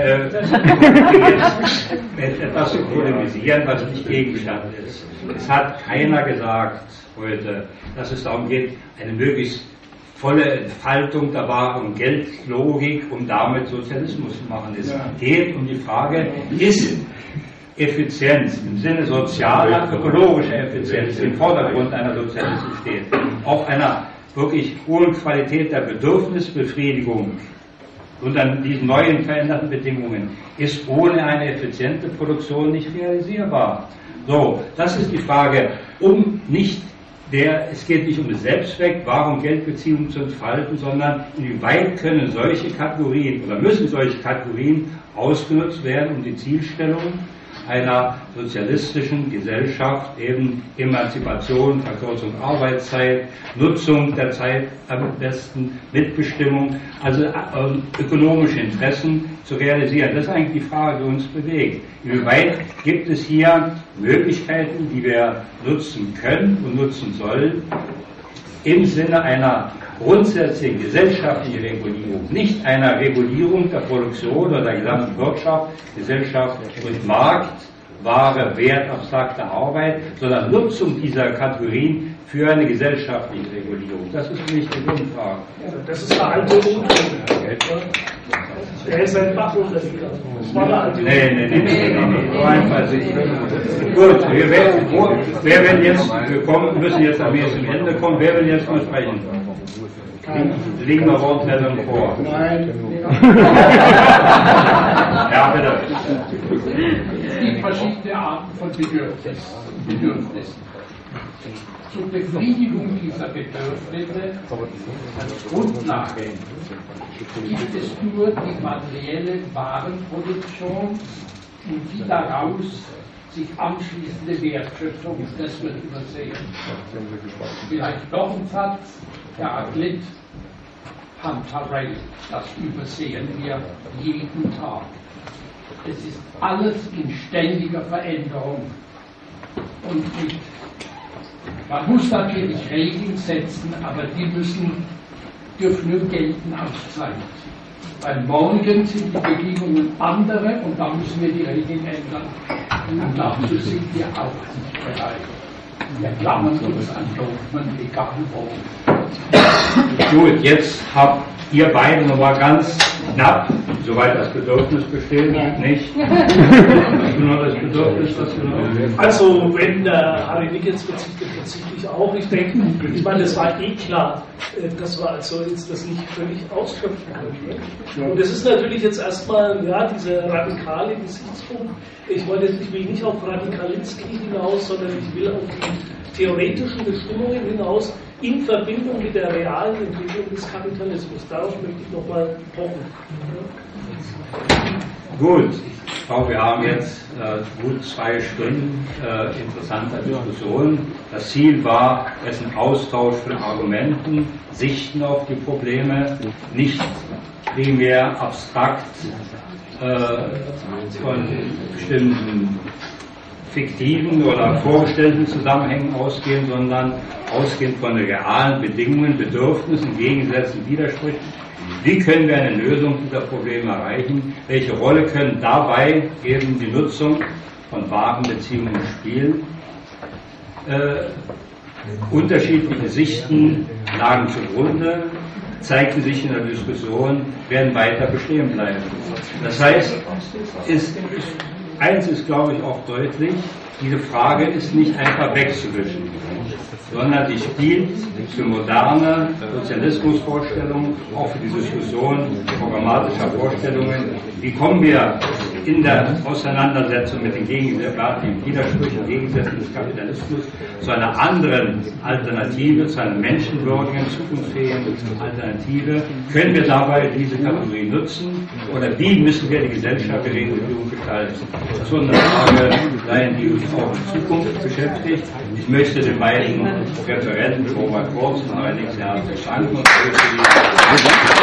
etwas zu polemisieren, was nicht Gegenstand ist. Es hat keiner gesagt heute, dass es darum geht, eine möglichst volle Entfaltung der wahren Geldlogik, um damit Sozialismus zu machen. Es geht um die Frage, ist Effizienz im Sinne sozialer, ökologischer Effizienz im Vordergrund einer Sozialismus steht, auch einer wirklich hohen Qualität der Bedürfnisbefriedigung unter diesen neuen veränderten Bedingungen, ist ohne eine effiziente Produktion nicht realisierbar. So, das ist die Frage, es geht nicht um den Selbstzweck, warum Geldbeziehungen zu entfalten, sondern inwieweit können solche Kategorien oder müssen solche Kategorien ausgenutzt werden, um die Zielstellung einer sozialistischen Gesellschaft, eben Emanzipation, Verkürzung Arbeitszeit, Nutzung der Zeit am besten, Mitbestimmung, also ökonomische Interessen zu realisieren. Das ist eigentlich die Frage, die uns bewegt. Inwieweit gibt es hier Möglichkeiten, die wir nutzen können und nutzen sollen, im Sinne einer grundsätzlichen gesellschaftlichen Regulierung, nicht einer Regulierung der Produktion oder der gesamten Wirtschaft, Gesellschaft und Markt, Ware, Wert, abstrakte Arbeit, sondern Nutzung dieser Kategorien für eine gesellschaftliche Regulierung. Das ist für mich die Grundfrage. Das ist eine alte Unglück. Der ist ein Bach runtergegangen. Das war eine alte Nee. So einfach sich. Gut, wer will jetzt kommen, müssen jetzt am nächsten Ende kommen. Wer will jetzt mal sprechen? Liegen wir Wortmeldungen vor? Nein. Ja, bitte. Es gibt verschiedene Arten von Bedürfnissen. Zur Befriedigung dieser Bedürfnisse als Grundlage gibt es nur die materielle Warenproduktion und die daraus sich anschließende Wertschöpfung, das wird übersehen. Vielleicht noch ein Satz, der Aglit Pantarei, das übersehen wir jeden Tag. Es ist alles in ständiger Veränderung und nicht. Man muss natürlich Regeln setzen, aber die dürfen nur gelten auf Zeit. Weil morgen sind die Bedingungen andere und da müssen wir die Regeln ändern. Und dazu sind wir auch nicht bereit. Wir klammern uns an Dogmen, egal wo. Gut, jetzt habt ihr beide nochmal ganz knapp, soweit das Bedürfnis besteht, nicht? Hast du noch das Bedürfnis, was du noch? Also, wenn der Harry Nick jetzt verzichtet ich auch. Ich denke, das war klar, dass wir also jetzt das nicht völlig ausschöpfen können. Und das ist natürlich jetzt erstmal, dieser radikale Gesichtspunkt. Ich will nicht auf Radikalinski hinaus, sondern ich will auf die theoretischen Bestimmungen hinaus in Verbindung mit der realen Entwicklung des Kapitalismus. Darauf möchte ich nochmal pochen. Gut, ich glaube, wir haben jetzt gut 2 Stunden interessanter Diskussion. Das Ziel war, es ein Austausch von Argumenten, Sichten auf die Probleme, nicht primär abstrakt von bestimmten fiktiven oder vorgestellten Zusammenhängen ausgehen, sondern ausgehend von realen Bedingungen, Bedürfnissen, Gegensätzen, Widersprüchen. Wie können wir eine Lösung dieser Probleme erreichen? Welche Rolle können dabei eben die Nutzung von Warenbeziehungen spielen? Unterschiedliche Sichten lagen zugrunde, zeigten sich in der Diskussion, werden weiter bestehen bleiben. Das heißt, eins ist, glaube ich, auch deutlich, diese Frage ist nicht einfach wegzuwischen, sondern sie spielt für moderne Sozialismusvorstellungen, auch für die Diskussion programmatischer Vorstellungen. Wie kommen wir in der Auseinandersetzung mit den gegenwärtigen Widersprüchen, Gegensätzen des Kapitalismus zu einer anderen Alternative, zu einer menschenwürdigen, zukunftsfähigen Alternative? Können wir dabei diese Kategorie nutzen? Oder wie müssen wir die Gesellschaft der Regulierung gestalten? Das ist eine Frage, die uns auch in Zukunft beschäftigt. Ich möchte den beiden Referenten, Robert Kurz und Harald Nix, herzlich danken.